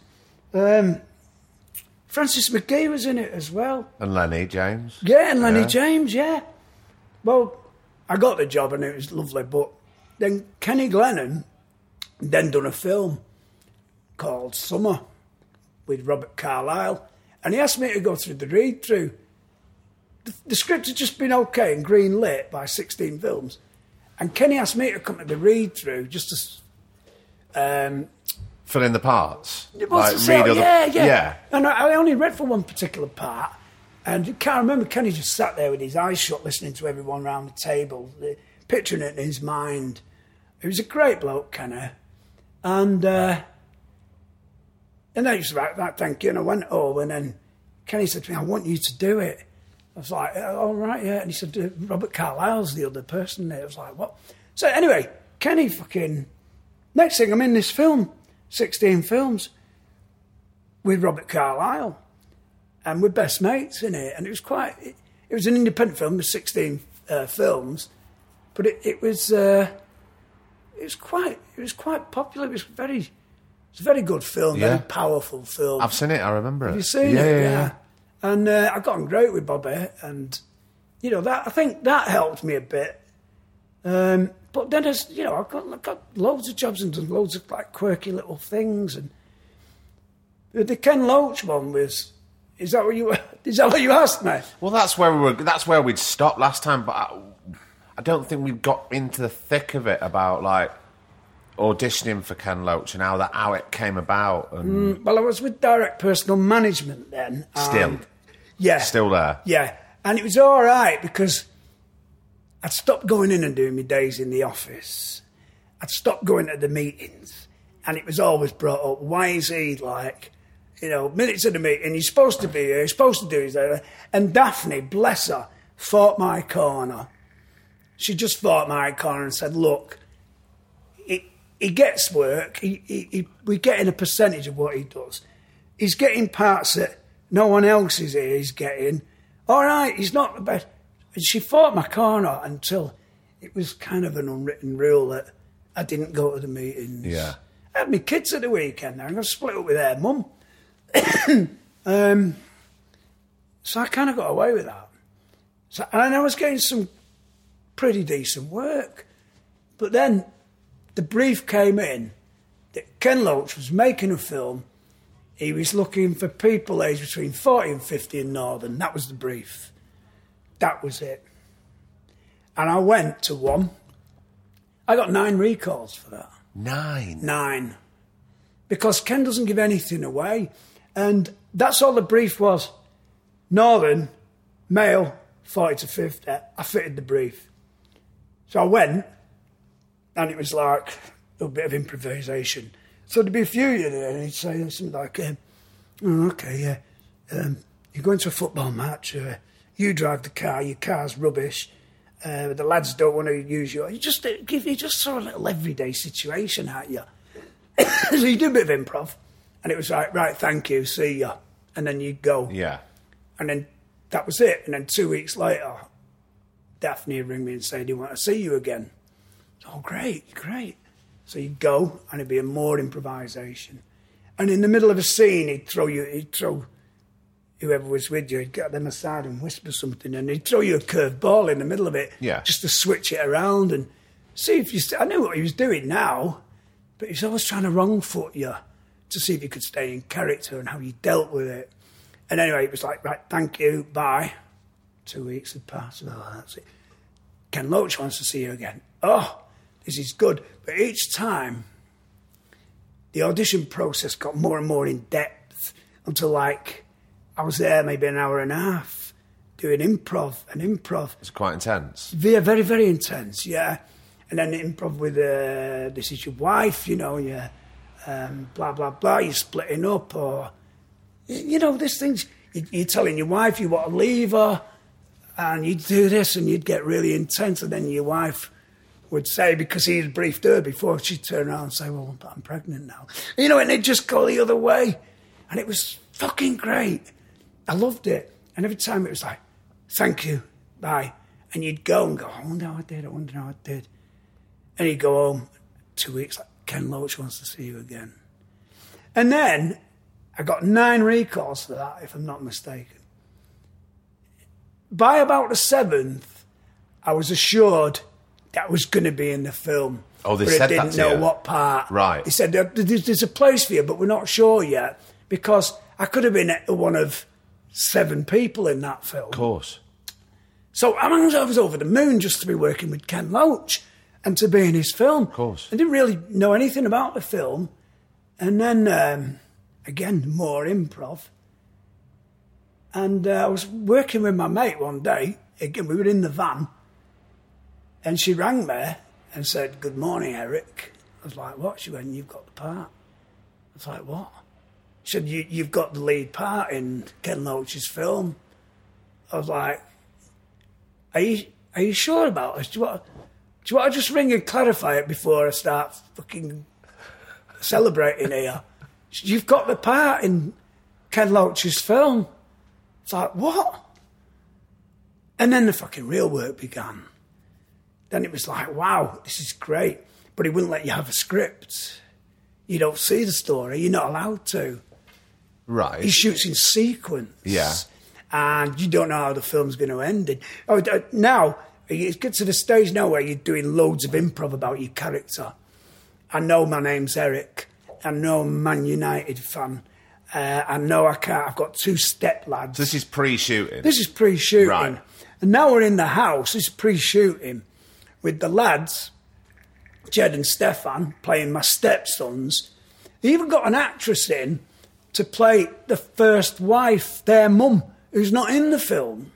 Francis McGee was in it as well. And Lenny James. Yeah, and Lenny James, yeah. Well, I got the job and it was lovely, but then Kenny Glennon then done a film called Summer with Robert Carlyle, and he asked me to go through the read-through. The script had just been okay and green-lit by 16 Films, and Kenny asked me to come to the read-through just to... fill in the parts. Yeah. And I only read for one particular part, and I can't remember. Kenny just sat there with his eyes shut, listening to everyone around the table, picturing it in his mind. He was a great bloke, Kenny, and then he was like, thank you. And I went over, and then Kenny said to me, I want you to do it. I was like, all right, yeah. And he said, Robert Carlyle's the other person there. I was like, what? So anyway, Kenny next thing, I'm in this film, 16 Films, with Robert Carlyle, and we're best mates in it. And it was an independent film with 16 films, but it was quite popular. It was a very good film, very powerful film. I've seen it, I remember it. Have you seen it? Yeah. And I got on great with Bobby, and I think that helped me a bit. But then, I got loads of jobs and done loads of quirky little things. And the Ken Loach one was. Is that what you asked me? Well, that's where we'd stopped last time. But I don't think we got into the thick of it about auditioning for Ken Loach and how it came about. And well, I was with Direct Personal Management then. Still, yeah, still there. Yeah, and it was all right because I'd stopped going in and doing my days in the office. I'd stopped going to the meetings, and it was always brought up. Why is he minutes of the meeting? He's supposed to be here. He's supposed to do his. And Daphne, bless her, fought my corner. She just fought my corner and said, "Look, he gets work. We're getting a percentage of what he does. He's getting parts that no one else is here. He's getting. All right, he's not the best." And she fought my corner until it was kind of an unwritten rule that I didn't go to the meetings. Yeah. I had my kids at the weekend. I'm going to split up with their mum. So I kind of got away with that. And I was getting some pretty decent work. But then the brief came in that Ken Loach was making a film. He was looking for people aged between 40 and 50 in Northern. That was the brief. That was it. And I went to one. I got 9 recalls for that. 9? Because Ken doesn't give anything away. And that's all the brief was. Northern, male, 40 to 50. I fitted the brief. So I went, and it was like a little bit of improvisation. So there'd be a few of you there, and he'd say something like, okay, yeah, you're going to a football match, you drive the car, your car's rubbish, the lads don't want to use you. You just throw a little everyday situation at you. So you do a bit of improv, and it was like, right, thank you, see ya, and then you'd go. Yeah. And then that was it. And then 2 weeks later, Daphne would ring me and say, do you want to see you again? Oh, great. So you'd go, and it'd be more improvisation. And in the middle of a scene, he'd throw whoever was with you, he'd get them aside and whisper something, and he'd throw you a curved ball in the middle of it, just to switch it around and see if you... I knew what he was doing now, but he's always trying to wrong foot you to see if you could stay in character and how you dealt with it. And anyway, it was like, right, thank you, bye. 2 weeks had passed. Oh, that's it. Ken Loach wants to see you again. Oh, this is good. But each time, the audition process got more and more in depth until, like, I was there maybe an hour and a half doing improv. It's quite intense. Yeah, very, very intense, yeah. And then improv with, this is your wife, you know, yeah, blah, blah, blah, you're splitting up, or, you know, these things, you're telling your wife you want to leave her, and you'd do this, and you'd get really intense, and then your wife would say, because he had briefed her before, she'd turn around and say, well, I'm pregnant now. You know, and they'd just go the other way. And it was fucking great. I loved it. And every time it was like, thank you, bye. And you'd go and go, I wonder how I did. And he'd go home 2 weeks, like, Ken Loach wants to see you again. And then I got 9 recalls for that, if I'm not mistaken. By about the 7th, I was assured that was going to be in the film. Oh, they but said I didn't that to know you? what part. Right. They said, there's a place for you, but we're not sure yet. Because I could have been one of 7 people in that film. Of course. So I was over the moon just to be working with Ken Loach and to be in his film. Of course. I didn't really know anything about the film. And then, again, more improv. And I was working with my mate one day. Again, we were in the van. And she rang me and said, good morning, Eric. I was like, what? She went, you've got the part. I was like, what? She said, you've got the lead part in Ken Loach's film. I was like, are you sure about this? Do you want to just ring and clarify it before I start fucking celebrating here? She said, you've got the part in Ken Loach's film. It's like, what? And then the fucking real work began. Then it was like, wow, this is great. But he wouldn't let you have a script. You don't see the story. You're not allowed to. Right. He shoots in sequence. Yeah. And you don't know how the film's going to end. Now, it gets to the stage now where you're doing loads of improv about your character. I know my name's Eric. I know I'm a Man United fan. I know I've got 2 step-lads. So this is pre-shooting? This is pre-shooting. Right. And now we're in the house. This is pre-shooting with the lads, Jed and Stefan, playing my stepsons. They even got an actress in to play the first wife, their mum, who's not in the film,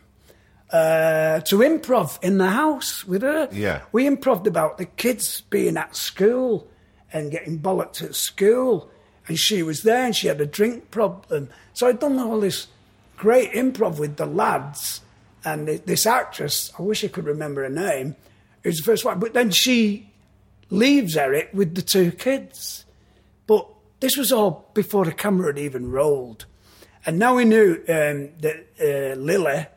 to improv in the house with her. Yeah. We improved about the kids being at school and getting bollocked at school. And she was there and she had a drink problem. So I'd done all this great improv with the lads. And this actress, I wish I could remember her name, who's the first wife. But then she leaves Eric with the 2 kids. But this was all before the camera had even rolled. And now we knew that Lily,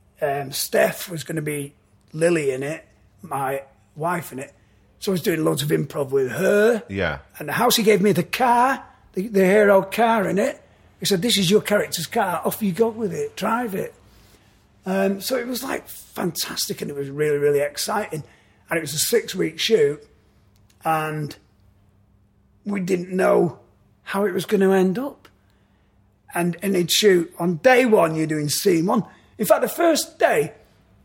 Steph was going to be Lily in it, my wife in it. So I was doing loads of improv with her. Yeah. And the house, he gave me the car, the hero car in it. He said, this is your character's car. Off you go with it. Drive it. So it was like fantastic and it was really, really exciting. And it was a 6-week shoot. And we didn't know how it was going to end up. And he'd shoot on day 1, you're doing scene 1. In fact, the first day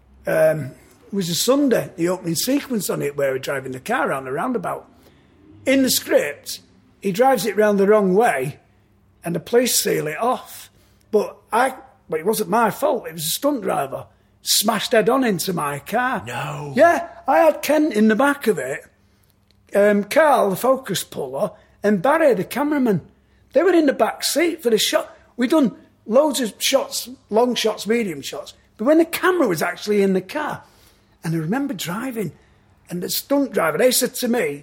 was a Sunday, the opening sequence on it where we're driving the car around the roundabout. In the script, he drives it round the wrong way and the police seal it off. But it wasn't my fault. It was a stunt driver. Smashed head on into my car. No. Yeah, I had Ken in the back of it, Carl, the focus puller, and Barry, the cameraman. They were in the back seat for the shot. We'd done loads of shots, long shots, medium shots. But when the camera was actually in the car, and I remember driving, and the stunt driver, they said to me,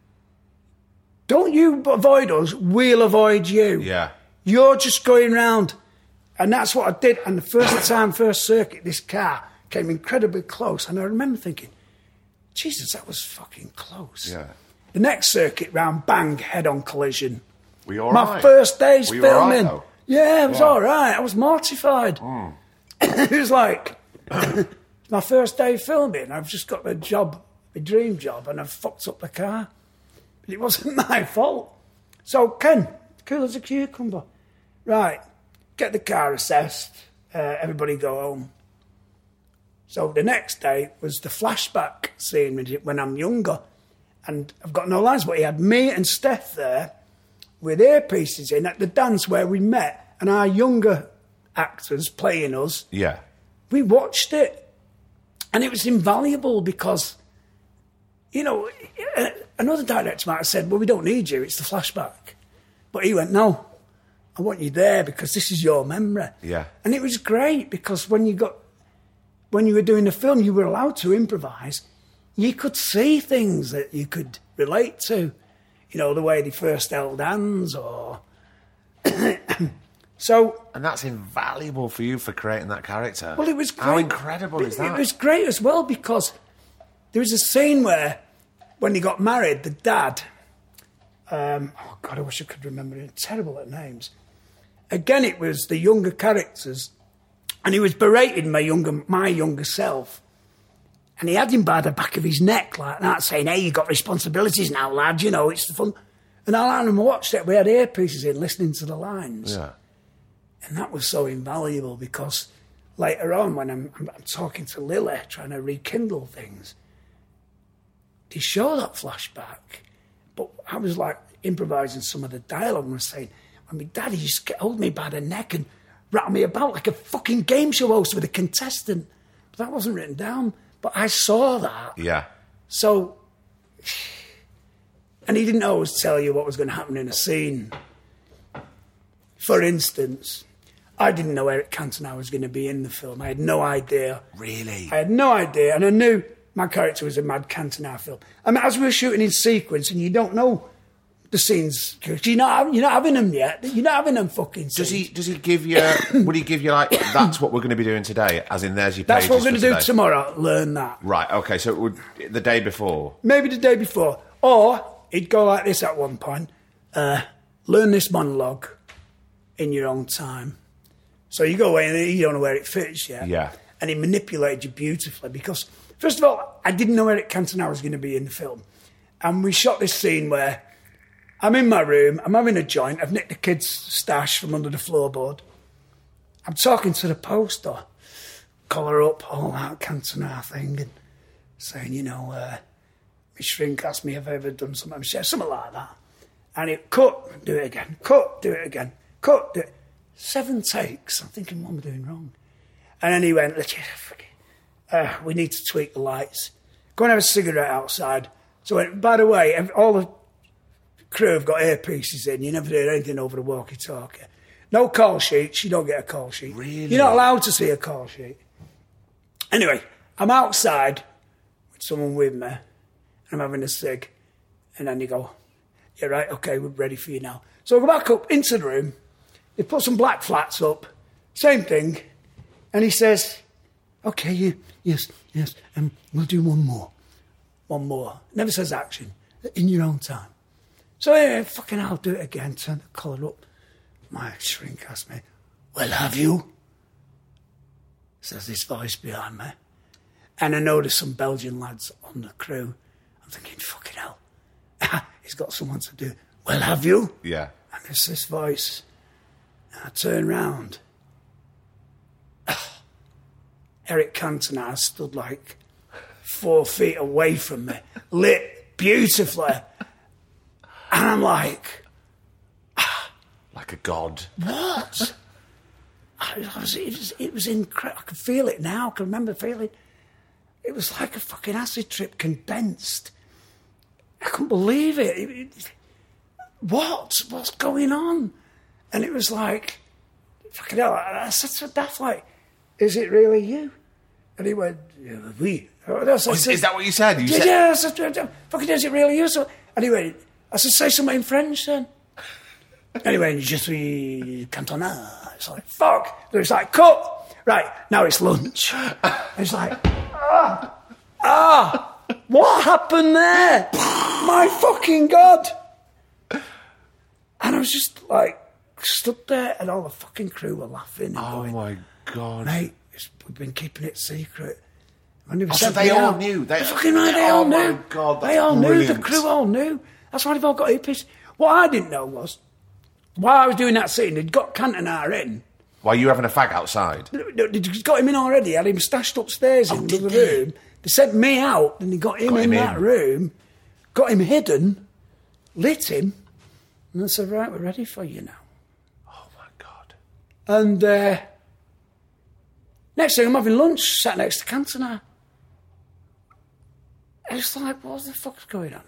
don't you avoid us, we'll avoid you. Yeah. You're just going round. And that's what I did. And the first circuit, this car came incredibly close. And I remember thinking, Jesus, that was fucking close. Yeah. The next circuit round, bang, head-on collision. Were you all My right? first day's Were you all right, filming. though? Yeah, it was all right. I was mortified. It was like, my first day filming, I've just got a job, a dream job, and I've fucked up the car. But it wasn't my fault. So, Ken, cool as a cucumber. Right, get the car assessed. Everybody go home. So the next day was the flashback scene when I'm younger. And I've got no lines, but he had me and Steph there with earpieces in at the dance where we met, and our younger actors playing us. Yeah. We watched it, and it was invaluable because, you know, another director might have said, well, we don't need you, it's the flashback. But he went, no, I want you there because this is your memory. Yeah. And it was great because when you were doing the film, you were allowed to improvise. You could see things that you could relate to, you know, the way they first held hands or... So... And that's invaluable for you for creating that character. Well, it was great. How incredible is that? It was great as well because there was a scene where, when he got married, the dad... oh, God, I wish I could remember it. Terrible at names. Again, it was the younger characters, and he was berating my younger self. And he had him by the back of his neck like that, saying, hey, you got responsibilities now, lad, you know, it's the fun. And I let him watch it. We had earpieces in, listening to the lines. Yeah. And that was so invaluable because later on, when I'm talking to Lily, trying to rekindle things, they show that flashback. But I was like improvising some of the dialogue and was saying, when my daddy used to hold me by the neck and rattle me about like a fucking game show host with a contestant. But that wasn't written down. But I saw that. Yeah. So, and he didn't always tell you what was going to happen in a scene. For instance, I didn't know Eric Cantona was going to be in the film. I had no idea. Really? I had no idea. And I knew my character was a Mad Cantona film. I mean, as we were shooting in sequence and you don't know the scenes, you're not having them yet. You're not having them fucking scenes. Does he give you, would he give you like, that's what we're going to be doing today, as in there's your pages That's what we're going to do today? tomorrow, learn that. Right, okay, so it would, the day before? Maybe the day before. Or he'd go like this at one point, learn this monologue in your own time. So you go away and you don't know where it fits yet. Yeah. And he manipulated you beautifully because, first of all, I didn't know Eric Cantona was going to be in the film. And we shot this scene where I'm in my room, I'm having a joint, I've nicked the kid's stash from under the floorboard. I'm talking to the poster, collar up, all that Cantona thing, and saying, you know, my shrink asked me if I ever done something, something like that. And it cut, do it again, cut, do it again, cut, do it. 7 takes. I'm thinking, what am I doing wrong? And then he went, we need to tweak the lights. Go and have a cigarette outside. So I went, by the way, all the crew have got earpieces in. You never hear anything over the walkie-talkie. No call sheets. You don't get a call sheet. Really? You're not allowed to see a call sheet. Anyway, I'm outside with someone with me. I'm having a cig. And then you go, yeah, right, okay, we're ready for you now. So I go back up into the room. They put some black flats up. Same thing. And he says, okay, yes, we'll do one more. One more. Never says action. In your own time. So anyway, fucking I'll do it again. Turn the collar up. My shrink asked me, well, have you? Says this voice behind me. And I know there's some Belgian lads on the crew. I'm thinking, fucking hell. He's got someone to do. Well, have you? Yeah. And there's this voice. And I turn round. Eric Cantona stood like 4 feet away from me, lit beautifully. And I'm like... Like a god. What? It was incredible. I could feel it now. I can remember feeling... It was like a fucking acid trip condensed. I couldn't believe it. What's going on? And it was like, fucking hell. I said to Daft, like, is it really you? And he went, yeah, we. Is that what you said? Yeah, I said, fucking, is it really you? So, anyway, I said, say something in French then. Anyway, je suis Cantona. It's like, fuck. So it's like, cut. Right, now it's lunch. It's like, what happened there? My fucking God. And I was just like, stood there and all the fucking crew were laughing and going, my God. Mate, we've been keeping it secret. And So they all knew. Fucking right, they all knew. My God, they all knew. The brilliant. crew all knew. That's why they've all got hippies. What I didn't know was, while I was doing that scene, they'd got Cantona in. Why are you having a fag outside? They'd got him in already, had him stashed upstairs in the room. They sent me out, and they got him in that room, got him hidden, lit him, and they said, right, we're ready for you now. Oh, my God. And next thing, I'm having lunch, sat next to Cantona. And it's like, what the fuck's going on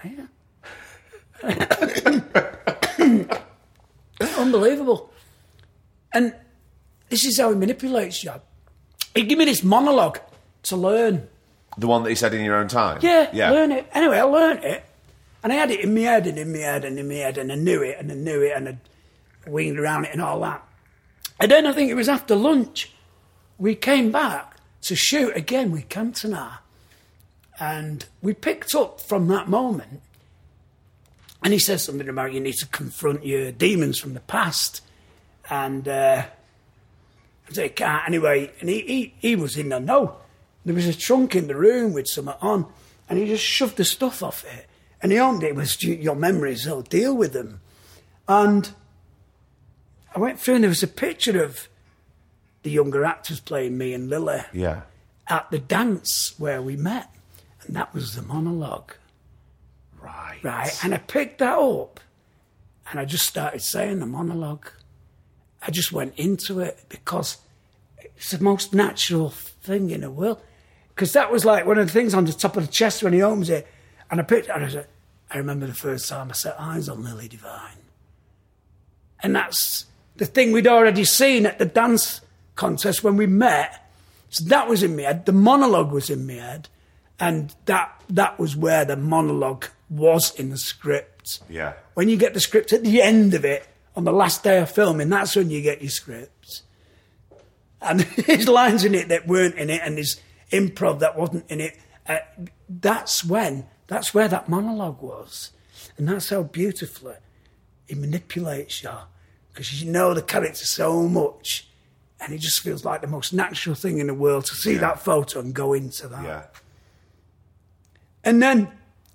here? Unbelievable. And this is how he manipulates you. He gave me this monologue to learn. The one that he said in your own time? Yeah, learn it. Anyway, I learned it. And I had it in my head and in my head and in my head, and I knew it and I knew it, and I winged around it and all that. And then I think it was after lunch, we came back to shoot again with Cantona. And we picked up from that moment, and he says something about you need to confront your demons from the past. And I said, can't anyway. And he was in the know. There was a trunk in the room with something on, and he just shoved the stuff off it. And he owned it. It was your memories, he'll deal with them. And I went through, and there was a picture of the younger actors playing me and Lily at the dance where we met. And that was the monologue. Right. And I picked that up, and I just started saying the monologue. I just went into it because it's the most natural thing in the world. Because that was like one of the things on the top of the chest when he opens it. And I picked it, and I said, I remember the first time I set eyes on Lily Devine. And that's the thing we'd already seen at the dance contest when we met. So that was in my head. The monologue was in my head. And that was where the monologue was in the script. Yeah. When you get the script at the end of it, on the last day of filming, that's when you get your scripts. And his lines in it that weren't in it, and his improv that wasn't in it, that's where that monologue was. And that's how beautifully he manipulates you, because you know the character so much, and it just feels like the most natural thing in the world to see that photo and go into that. Yeah. And then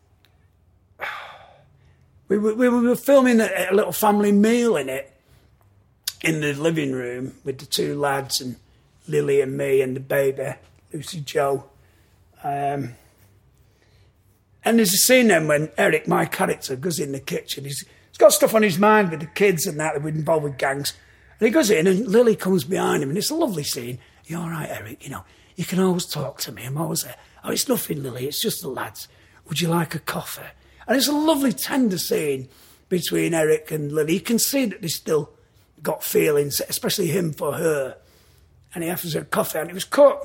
we were filming a little family meal in it, in the living room with the two lads and Lily and me and the baby, Lucy Joe. And there's a scene then when Eric, my character, goes in the kitchen. He's got stuff on his mind with the kids and that we're involved with gangs. And he goes in and Lily comes behind him, and it's a lovely scene. You're all right, Eric, you know, you can always talk to me. I'm always there. Oh, it's nothing, Lily, it's just the lads. Would you like a coffee? And it's a lovely, tender scene between Eric and Lily. You can see that they still got feelings, especially him for her. And he offers her a coffee, and it was cut.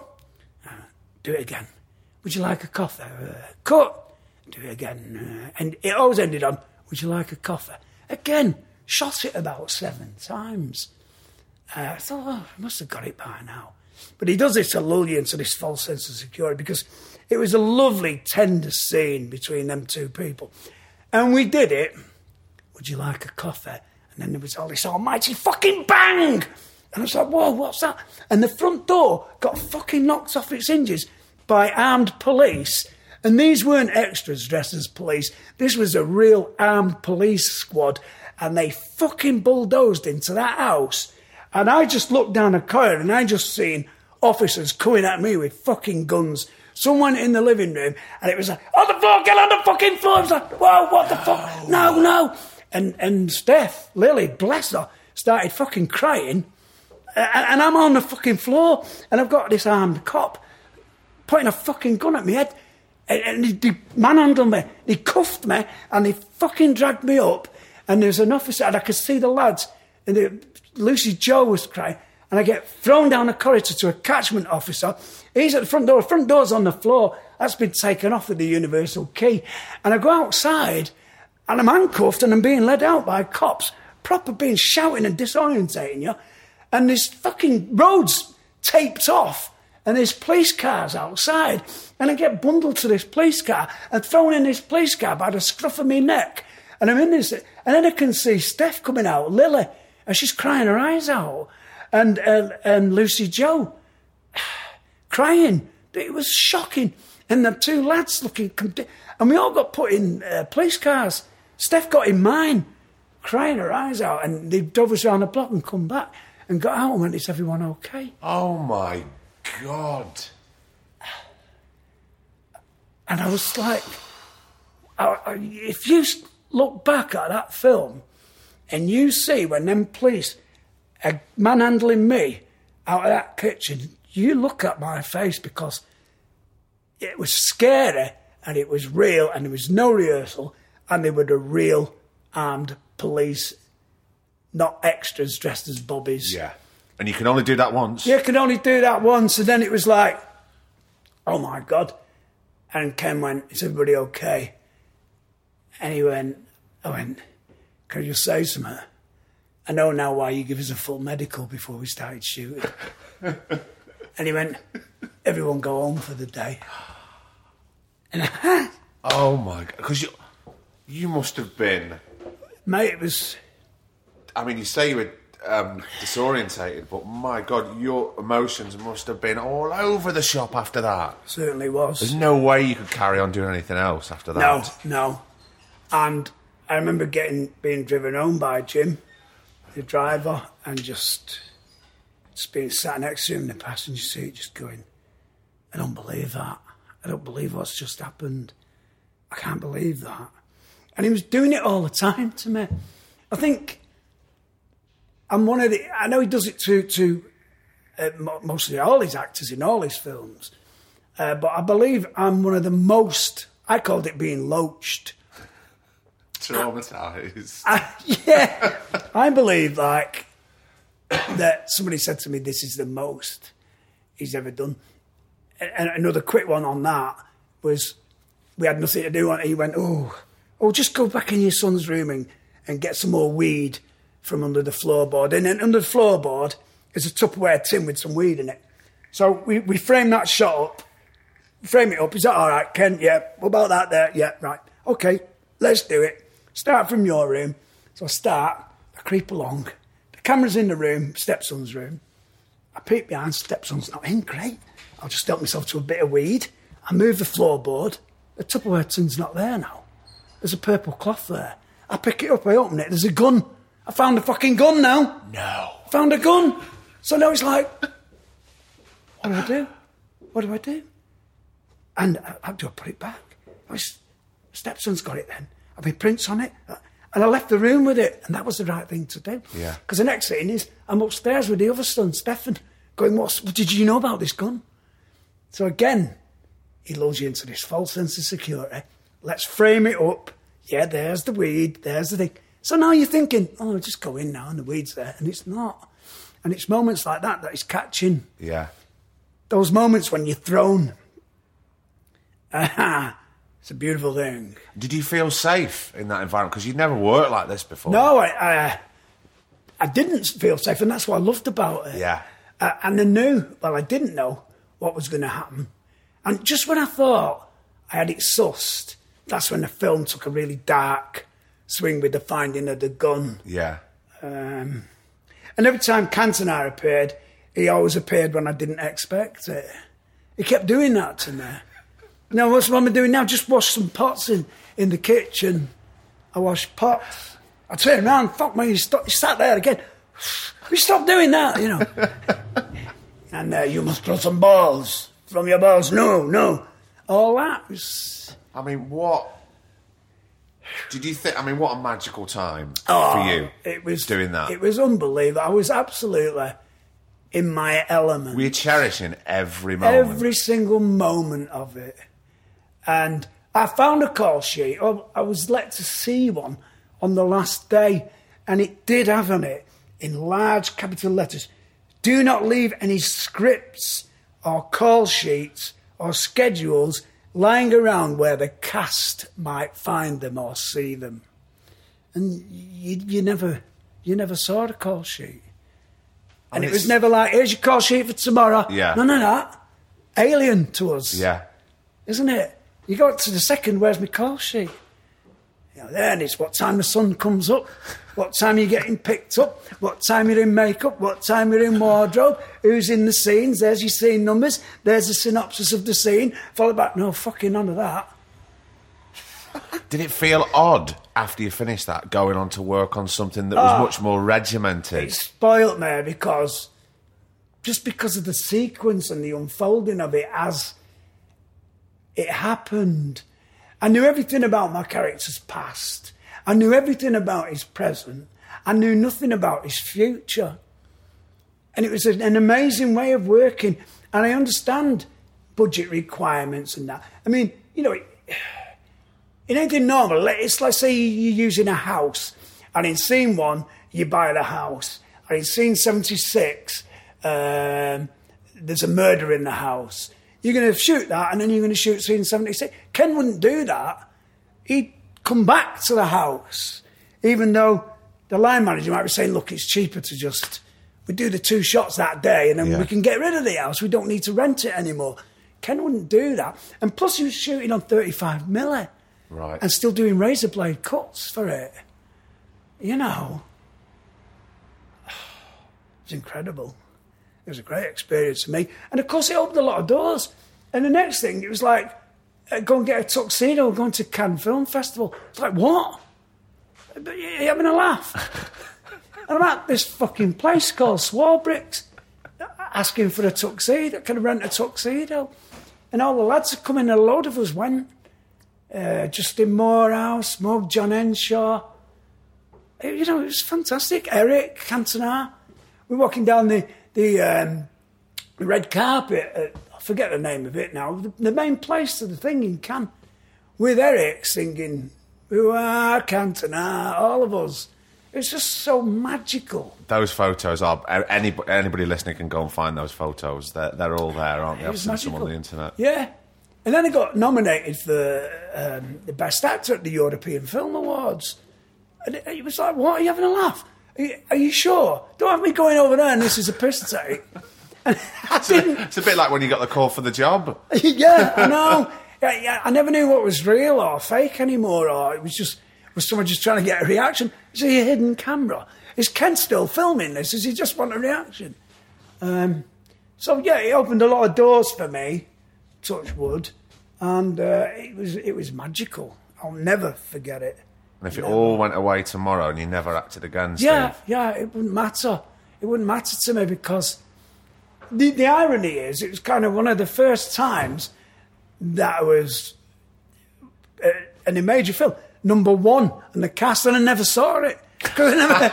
Do it again. Would you like a coffee? Cut. Do it again. And it always ended on, would you like a coffee? Again, shot it about 7 times. I thought, oh, I must have got it by now. But he does this to lull you into this false sense of security, because it was a lovely, tender scene between them two people. And we did it. Would you like a coffee? And then there was all this almighty fucking bang! And I was like, whoa, what's that? And the front door got fucking knocked off its hinges by armed police. And these weren't extras dressed as police. This was a real armed police squad. And they fucking bulldozed into that house. And I just looked down a corridor and I just seen officers coming at me with fucking guns. Someone in the living room, and it was like, on the floor, get on the fucking floor. I was like, whoa, what the fuck? No. And Steph, Lily, bless her, started fucking crying. And I'm on the fucking floor, and I've got this armed cop pointing a fucking gun at me head. And he manhandled me. He cuffed me, and he fucking dragged me up. And there's an officer, and I could see the lads, and Lucy Joe was crying. And I get thrown down the corridor to a catchment officer. He's at the front door. The front door's on the floor. That's been taken off with the universal key. And I go outside, and I'm handcuffed, and I'm being led out by cops, proper being shouting and disorientating you. And this fucking road's taped off, and there's police cars outside. And I get bundled to this police car and thrown in this police car by the scruff of my neck. And I'm in this, and then I can see Steph coming out, Lily, and she's crying her eyes out. And Lucy Joe crying. It was shocking. And the two lads looking... And we all got put in police cars. Steph got in mine, crying her eyes out, and they drove us around the block and come back and got out and went, is everyone okay? Oh, my God. And I was like, if you look back at that film and you see when them police are manhandling me out of that kitchen, you look at my face because it was scary and it was real and there was no rehearsal and they were the real armed police, not extras dressed as bobbies. Yeah. And you can only do that once. You can only do that once. And then it was like, oh, my God. And Ken went, is everybody okay? And I went, can you say something? I know now why you give us a full medical before we started shooting. And he went, everyone go home for the day. And oh, my God. Because you must have been... Mate, it was... I mean, you say you were disorientated, but my God, your emotions must have been all over the shop after that. Certainly was. There's no way you could carry on doing anything else after that. No. And I remember being driven home by Jim, the driver, and just being sat next to him in the passenger seat, just going, I don't believe that. I don't believe what's just happened. I can't believe that. And he was doing it all the time to me. I think I'm one of the... I know he does it to mostly all his actors in all his films. But I believe I'm one of the most... I called it being loached. Traumatised. Yeah. I believe, that somebody said to me, this is the most he's ever done. And another quick one on that was, we had nothing to do, and he went, oh, just go back in your son's room and get some more weed from under the floorboard. And then under the floorboard is a Tupperware tin with some weed in it. So we frame that shot up, frame it up. Is that all right, Ken? Yeah. What about that there? Yeah, right. Okay, let's do it. Start from your room. So I creep along. The camera's in the room, stepson's room. I peep behind, stepson's not in, great. I'll just help myself to a bit of weed. I move the floorboard. The Tupperware tin's not there now. There's a purple cloth there. I pick it up, I open it, there's a gun. I found a fucking gun now. No. Found a gun. So now it's like, what do I do? What do I do? And how do I put it back? My stepson's got it then. I've been prints on it. And I left the room with it. And that was the right thing to do. Yeah. Because the next thing is, I'm upstairs with the other son, Stefan, going, what did you know about this gun? So again, he lulls you into this false sense of security. Let's frame it up. Yeah, there's the weed, there's the thing. So now you're thinking, oh, just go in now and the weed's there. And it's not. And it's moments like that he's catching. Yeah. Those moments when you're thrown. It's a beautiful thing. Did you feel safe in that environment? Because you'd never worked like this before. No, I didn't feel safe, and that's what I loved about it. Yeah. And I didn't know what was going to happen. And just when I thought I had it sussed, that's when the film took a really dark swing with the finding of the gun. Yeah. And every time Cantona appeared, he always appeared when I didn't expect it. He kept doing that to me. Now, what's Mama doing now? Just wash some pots in the kitchen. I wash pots. I turn around, fuck me, you sat there again. You stop doing that, you know. And you must throw some balls from your balls. No. All that was... I mean, what... Did you think... I mean, what a magical time for you doing that. It was unbelievable. I was absolutely in my element. Were you cherishing every moment? Every single moment of it. And I found a call sheet. I was let to see one on the last day, and it did have on it, in large capital letters, do not leave any scripts or call sheets or schedules lying around where the cast might find them or see them. And you never saw the call sheet. And it was never like, here's your call sheet for tomorrow. Yeah. None of that. Alien to us. Yeah. Isn't it? You got to the second, where's my call sheet? You know, then it's what time the sun comes up, what time you're getting picked up, what time you're in makeup, what time you're in wardrobe, who's in the scenes, there's your scene numbers, there's the synopsis of the scene, followed by, no fucking none of that. Did it feel odd after you finished that, going on to work on something that was much more regimented? It spoilt me because of the sequence and the unfolding of it as it happened. I knew everything about my character's past. I knew everything about his present. I knew nothing about his future. And it was an amazing way of working. And I understand budget requirements and that. I mean, you know, in anything normal, it's like, say you're using a house, and in scene 1, you buy the house. And in scene 76, there's a murder in the house. You're going to shoot that, and then you're going to shoot scene 76. Ken wouldn't do that. He'd come back to the house, even though the line manager might be saying, look, it's cheaper to just... We do the 2 shots that day, and then we can get rid of the house. We don't need to rent it anymore. Ken wouldn't do that. And plus he was shooting on 35mm. Right. And still doing razor blade cuts for it. You know. It was incredible. It was a great experience for me. And of course it opened a lot of doors. And the next thing, it was like, go and get a tuxedo, going to Cannes Film Festival. It's like, what? You're having a laugh. And I'm at this fucking place called Swarbricks, asking for a tuxedo. Can I rent a tuxedo? And all the lads are coming, a load of us went. Justin Morehouse, Moog John Henshaw. You know, it was fantastic. Eric Cantona. We're walking down the red carpet. I forget the name of it now. The main place to the thing in Cannes. With Eric singing, "Who are Cantona?" All of us. It's just so magical. Those photos are... Anybody listening can go and find those photos. They're all there, aren't they? I've seen some on the internet. Yeah. And then I got nominated for the Best Actor at the European Film Awards. And it was like, what? Are you having a laugh? Are you sure? Don't have me going over there and this is a piss take. And I didn't... It's a bit like when you got the call for the job. Yeah, I know. I never knew what was real or fake anymore, or it was just... Was someone just trying to get a reaction? Is he a hidden camera? Is Ken still filming this? Does he just want a reaction? So yeah, it opened a lot of doors for me, touch wood, and it was magical. I'll never forget it. And if it all went away tomorrow and you never acted again, Steve? Yeah, it wouldn't matter. It wouldn't matter to me because the irony is it was kind of one of the first times that I was in a major film. Number 1 in the cast, and I never saw it. I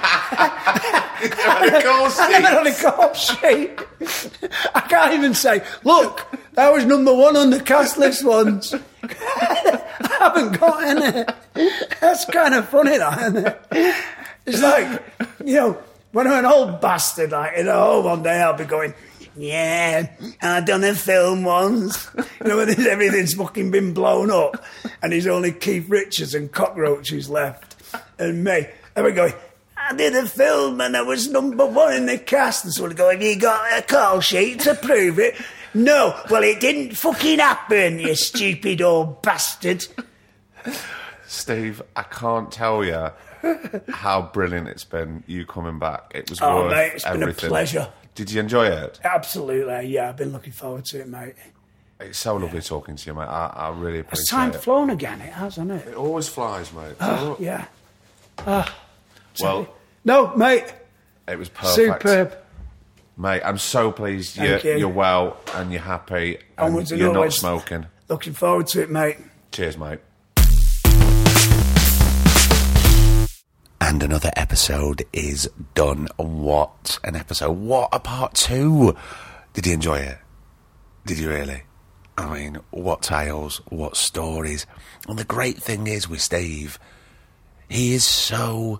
never had a call sheet. I can't even say, look, that was number 1 on the cast list once. I haven't got any. That's kind of funny, that, isn't it? It's like, you know, when I'm an old bastard, like, you know, one day I'll be going, yeah, I've done a film once. You know, when everything's fucking been blown up and there's only Keith Richards and cockroaches left and me. And we're going, I did a film and I was number 1 in the cast. And so we go, have you got a call sheet to prove it? No. Well, it didn't fucking happen, you stupid old bastard. Steve, I can't tell you how brilliant it's been, you coming back. It was worth mate, it's everything. been a pleasure. Did you enjoy it? Absolutely, yeah. I've been looking forward to it, mate. It's so lovely talking to you, mate. I really appreciate Has time it. flown again? It has, hasn't it? It always flies, mate. Oh, yeah. Well, no, mate. it was perfect. Superb. Mate, I'm so pleased Thank you. you're well and you're happy and Onwards and you're not onwards. smoking. Looking forward to it, mate. Cheers, mate. And another episode is done. What an episode. What a part 2. Did you enjoy it? Did you really? I mean, what tales, what stories. And the great thing is with Steve, he is so...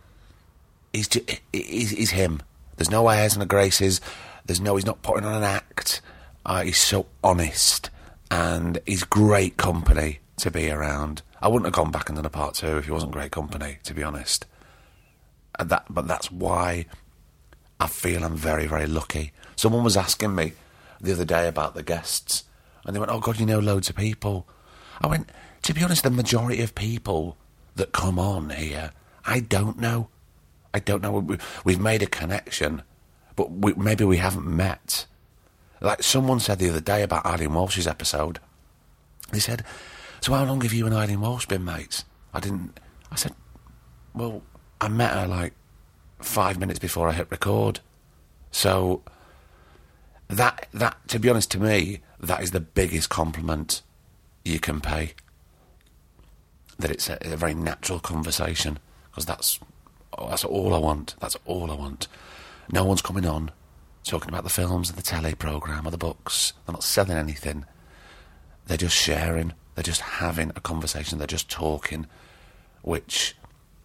He's him. There's no airs and the graces. He's not putting on an act. He's so honest. And he's great company to be around. I wouldn't have gone back and done a part 2 if he wasn't great company, to be honest. But that's why I feel I'm very, very lucky. Someone was asking me the other day about the guests, and they went, oh, God, you know loads of people. I went, to be honest, the majority of people that come on here, I don't know. We've made a connection, but maybe we haven't met. Like someone said the other day about Eileen Walsh's episode, they said, so how long have you and Eileen Walsh been mates? I said, well, I met her like 5 minutes before I hit record. So that to be honest, to me, that is the biggest compliment you can pay. That it's a very natural conversation, because that's all I want. That's all I want. No one's coming on talking about the films and the telly programme or the books. They're not selling anything. They're just sharing. They're just having a conversation. They're just talking, which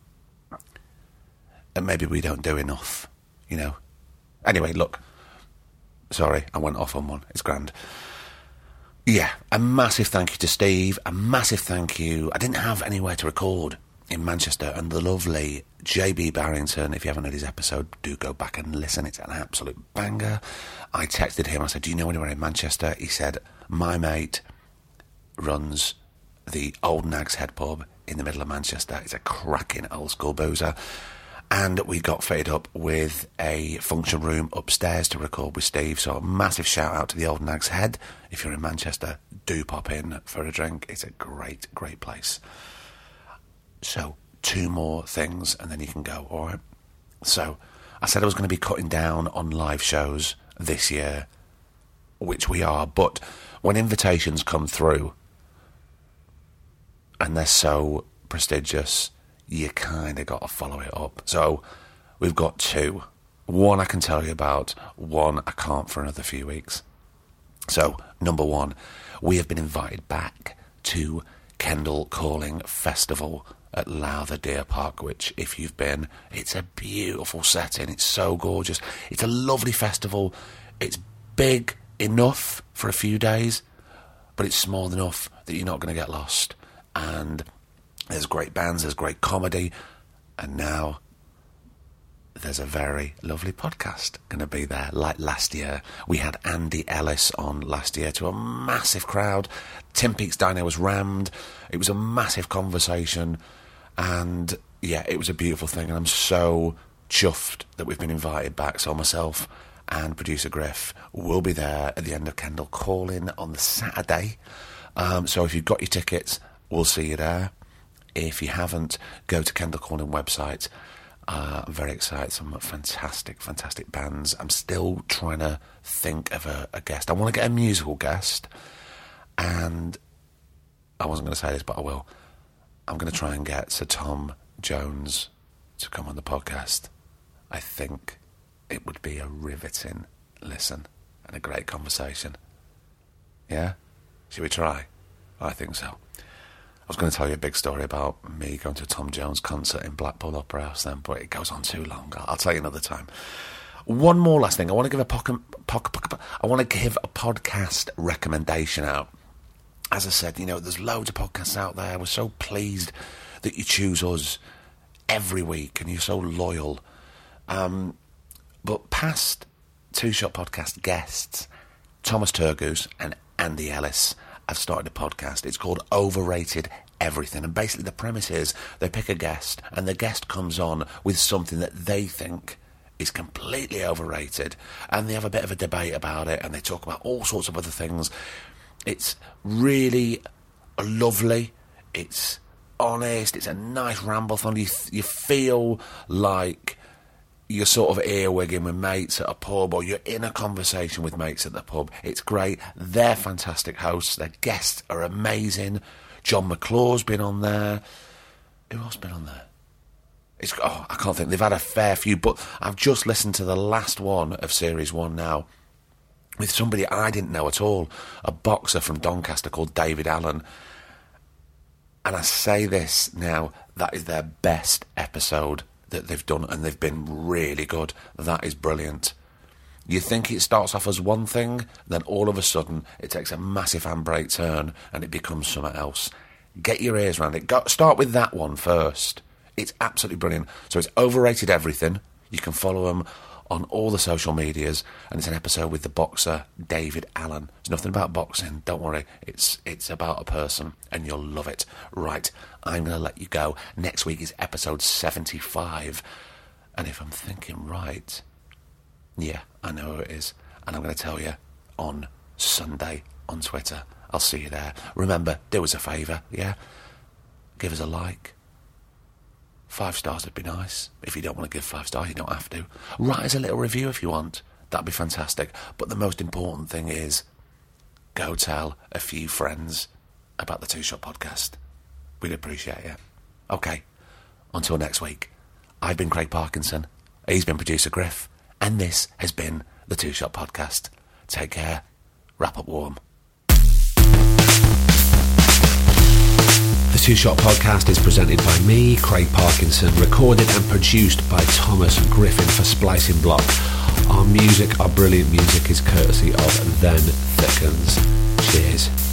maybe we don't do enough, you know. Anyway, look. Sorry, I went off on one. It's grand. Yeah, a massive thank you to Steve. A massive thank you. I didn't have anywhere to record in Manchester, and the lovely JB Barrington, if you haven't heard his episode, do go back and listen. It's an absolute banger. I texted him. I said, do you know anywhere in Manchester? He said, my mate runs the Old Nag's Head pub in the middle of Manchester. It's a cracking old school boozer. And we got fitted up with a function room upstairs to record with Steve. So a massive shout out to the Old Nag's Head. If you're in Manchester, do pop in for a drink. It's a great, great place. So 2 more things and then you can go, all right? So I said I was going to be cutting down on live shows this year, which we are. But when invitations come through and they're so prestigious, you kind of got to follow it up. So we've got 2. One I can tell you about, one I can't for another few weeks. So, number 1, we have been invited back to Kendal Calling Festival at Lowther Deer Park, which, if you've been, it's a beautiful setting. It's so gorgeous. It's a lovely festival. It's big enough for a few days, but it's small enough that you're not going to get lost. And there's great bands, there's great comedy, and now there's a very lovely podcast going to be there. Like last year, we had Andy Ellis on last year to a massive crowd. Tim Peaks Diner was rammed. It was a massive conversation, and yeah, it was a beautiful thing, and I'm so chuffed that we've been invited back. So myself and producer Griff will be there at the end of Kendal Calling on the Saturday. So if you've got your tickets, we'll see you there. If you haven't, go to Kendal Calling website. I'm very excited. Some fantastic, fantastic bands. I'm still trying to think of a guest. I want to get a musical guest, and I wasn't going to say this, but I will. I'm going to try and get Sir Tom Jones to come on the podcast. I think it would be a riveting listen and a great conversation. Yeah? Should we try? I think so. I was going to tell you a big story about me going to a Tom Jones concert in Blackpool Opera House then, but it goes on too long. I'll tell you another time. One more last thing. I want to give a podcast recommendation out. As I said, you know, there's loads of podcasts out there. We're so pleased that you choose us every week and you're so loyal. But past Two Shot Podcast guests, Thomas Turgoose and Andy Ellis, have started a podcast. It's called Overrated Everything, and basically the premise is they pick a guest and the guest comes on with something that they think is completely overrated, and they have a bit of a debate about it, and they talk about all sorts of other things. It's really lovely, it's honest, it's a nice ramble fun. You feel like you're sort of earwigging with mates at a pub, or you're in a conversation with mates at the pub. It's great. They're fantastic hosts. Their guests are amazing. John McClure's been on there. Who else been on there? I can't think. They've had a fair few, but I've just listened to the last one of Series 1 now with somebody I didn't know at all, a boxer from Doncaster called David Allen. And I say this now, that is their best episode that they've done, and they've been really good. That is brilliant. You think it starts off as one thing, then all of a sudden it takes a massive handbrake turn and it becomes something else. Get your ears around it. Start with that one first. It's absolutely brilliant. So it's Overrated Everything. You can follow them on all the social medias, and it's an episode with the boxer David Allen. It's nothing about boxing, don't worry. It's about a person, and you'll love it. Right, I'm going to let you go. Next week is episode 75, and if I'm thinking right, yeah, I know who it is, and I'm going to tell you on Sunday on Twitter. I'll see you there. Remember, do us a favour, yeah? Give us a like. 5 stars would be nice. If you don't want to give 5 stars, you don't have to. Write us a little review if you want. That'd be fantastic. But the most important thing is, go tell a few friends about the Two Shot Podcast. We'd appreciate it. Okay, until next week. I've been Craig Parkinson. He's been producer Griff. And this has been the Two Shot Podcast. Take care. Wrap up warm. The Two Shot Podcast is presented by me, Craig Parkinson, recorded and produced by Thomas Griffin for Splicing Block. Our brilliant music is courtesy of Then Thickens. Cheers.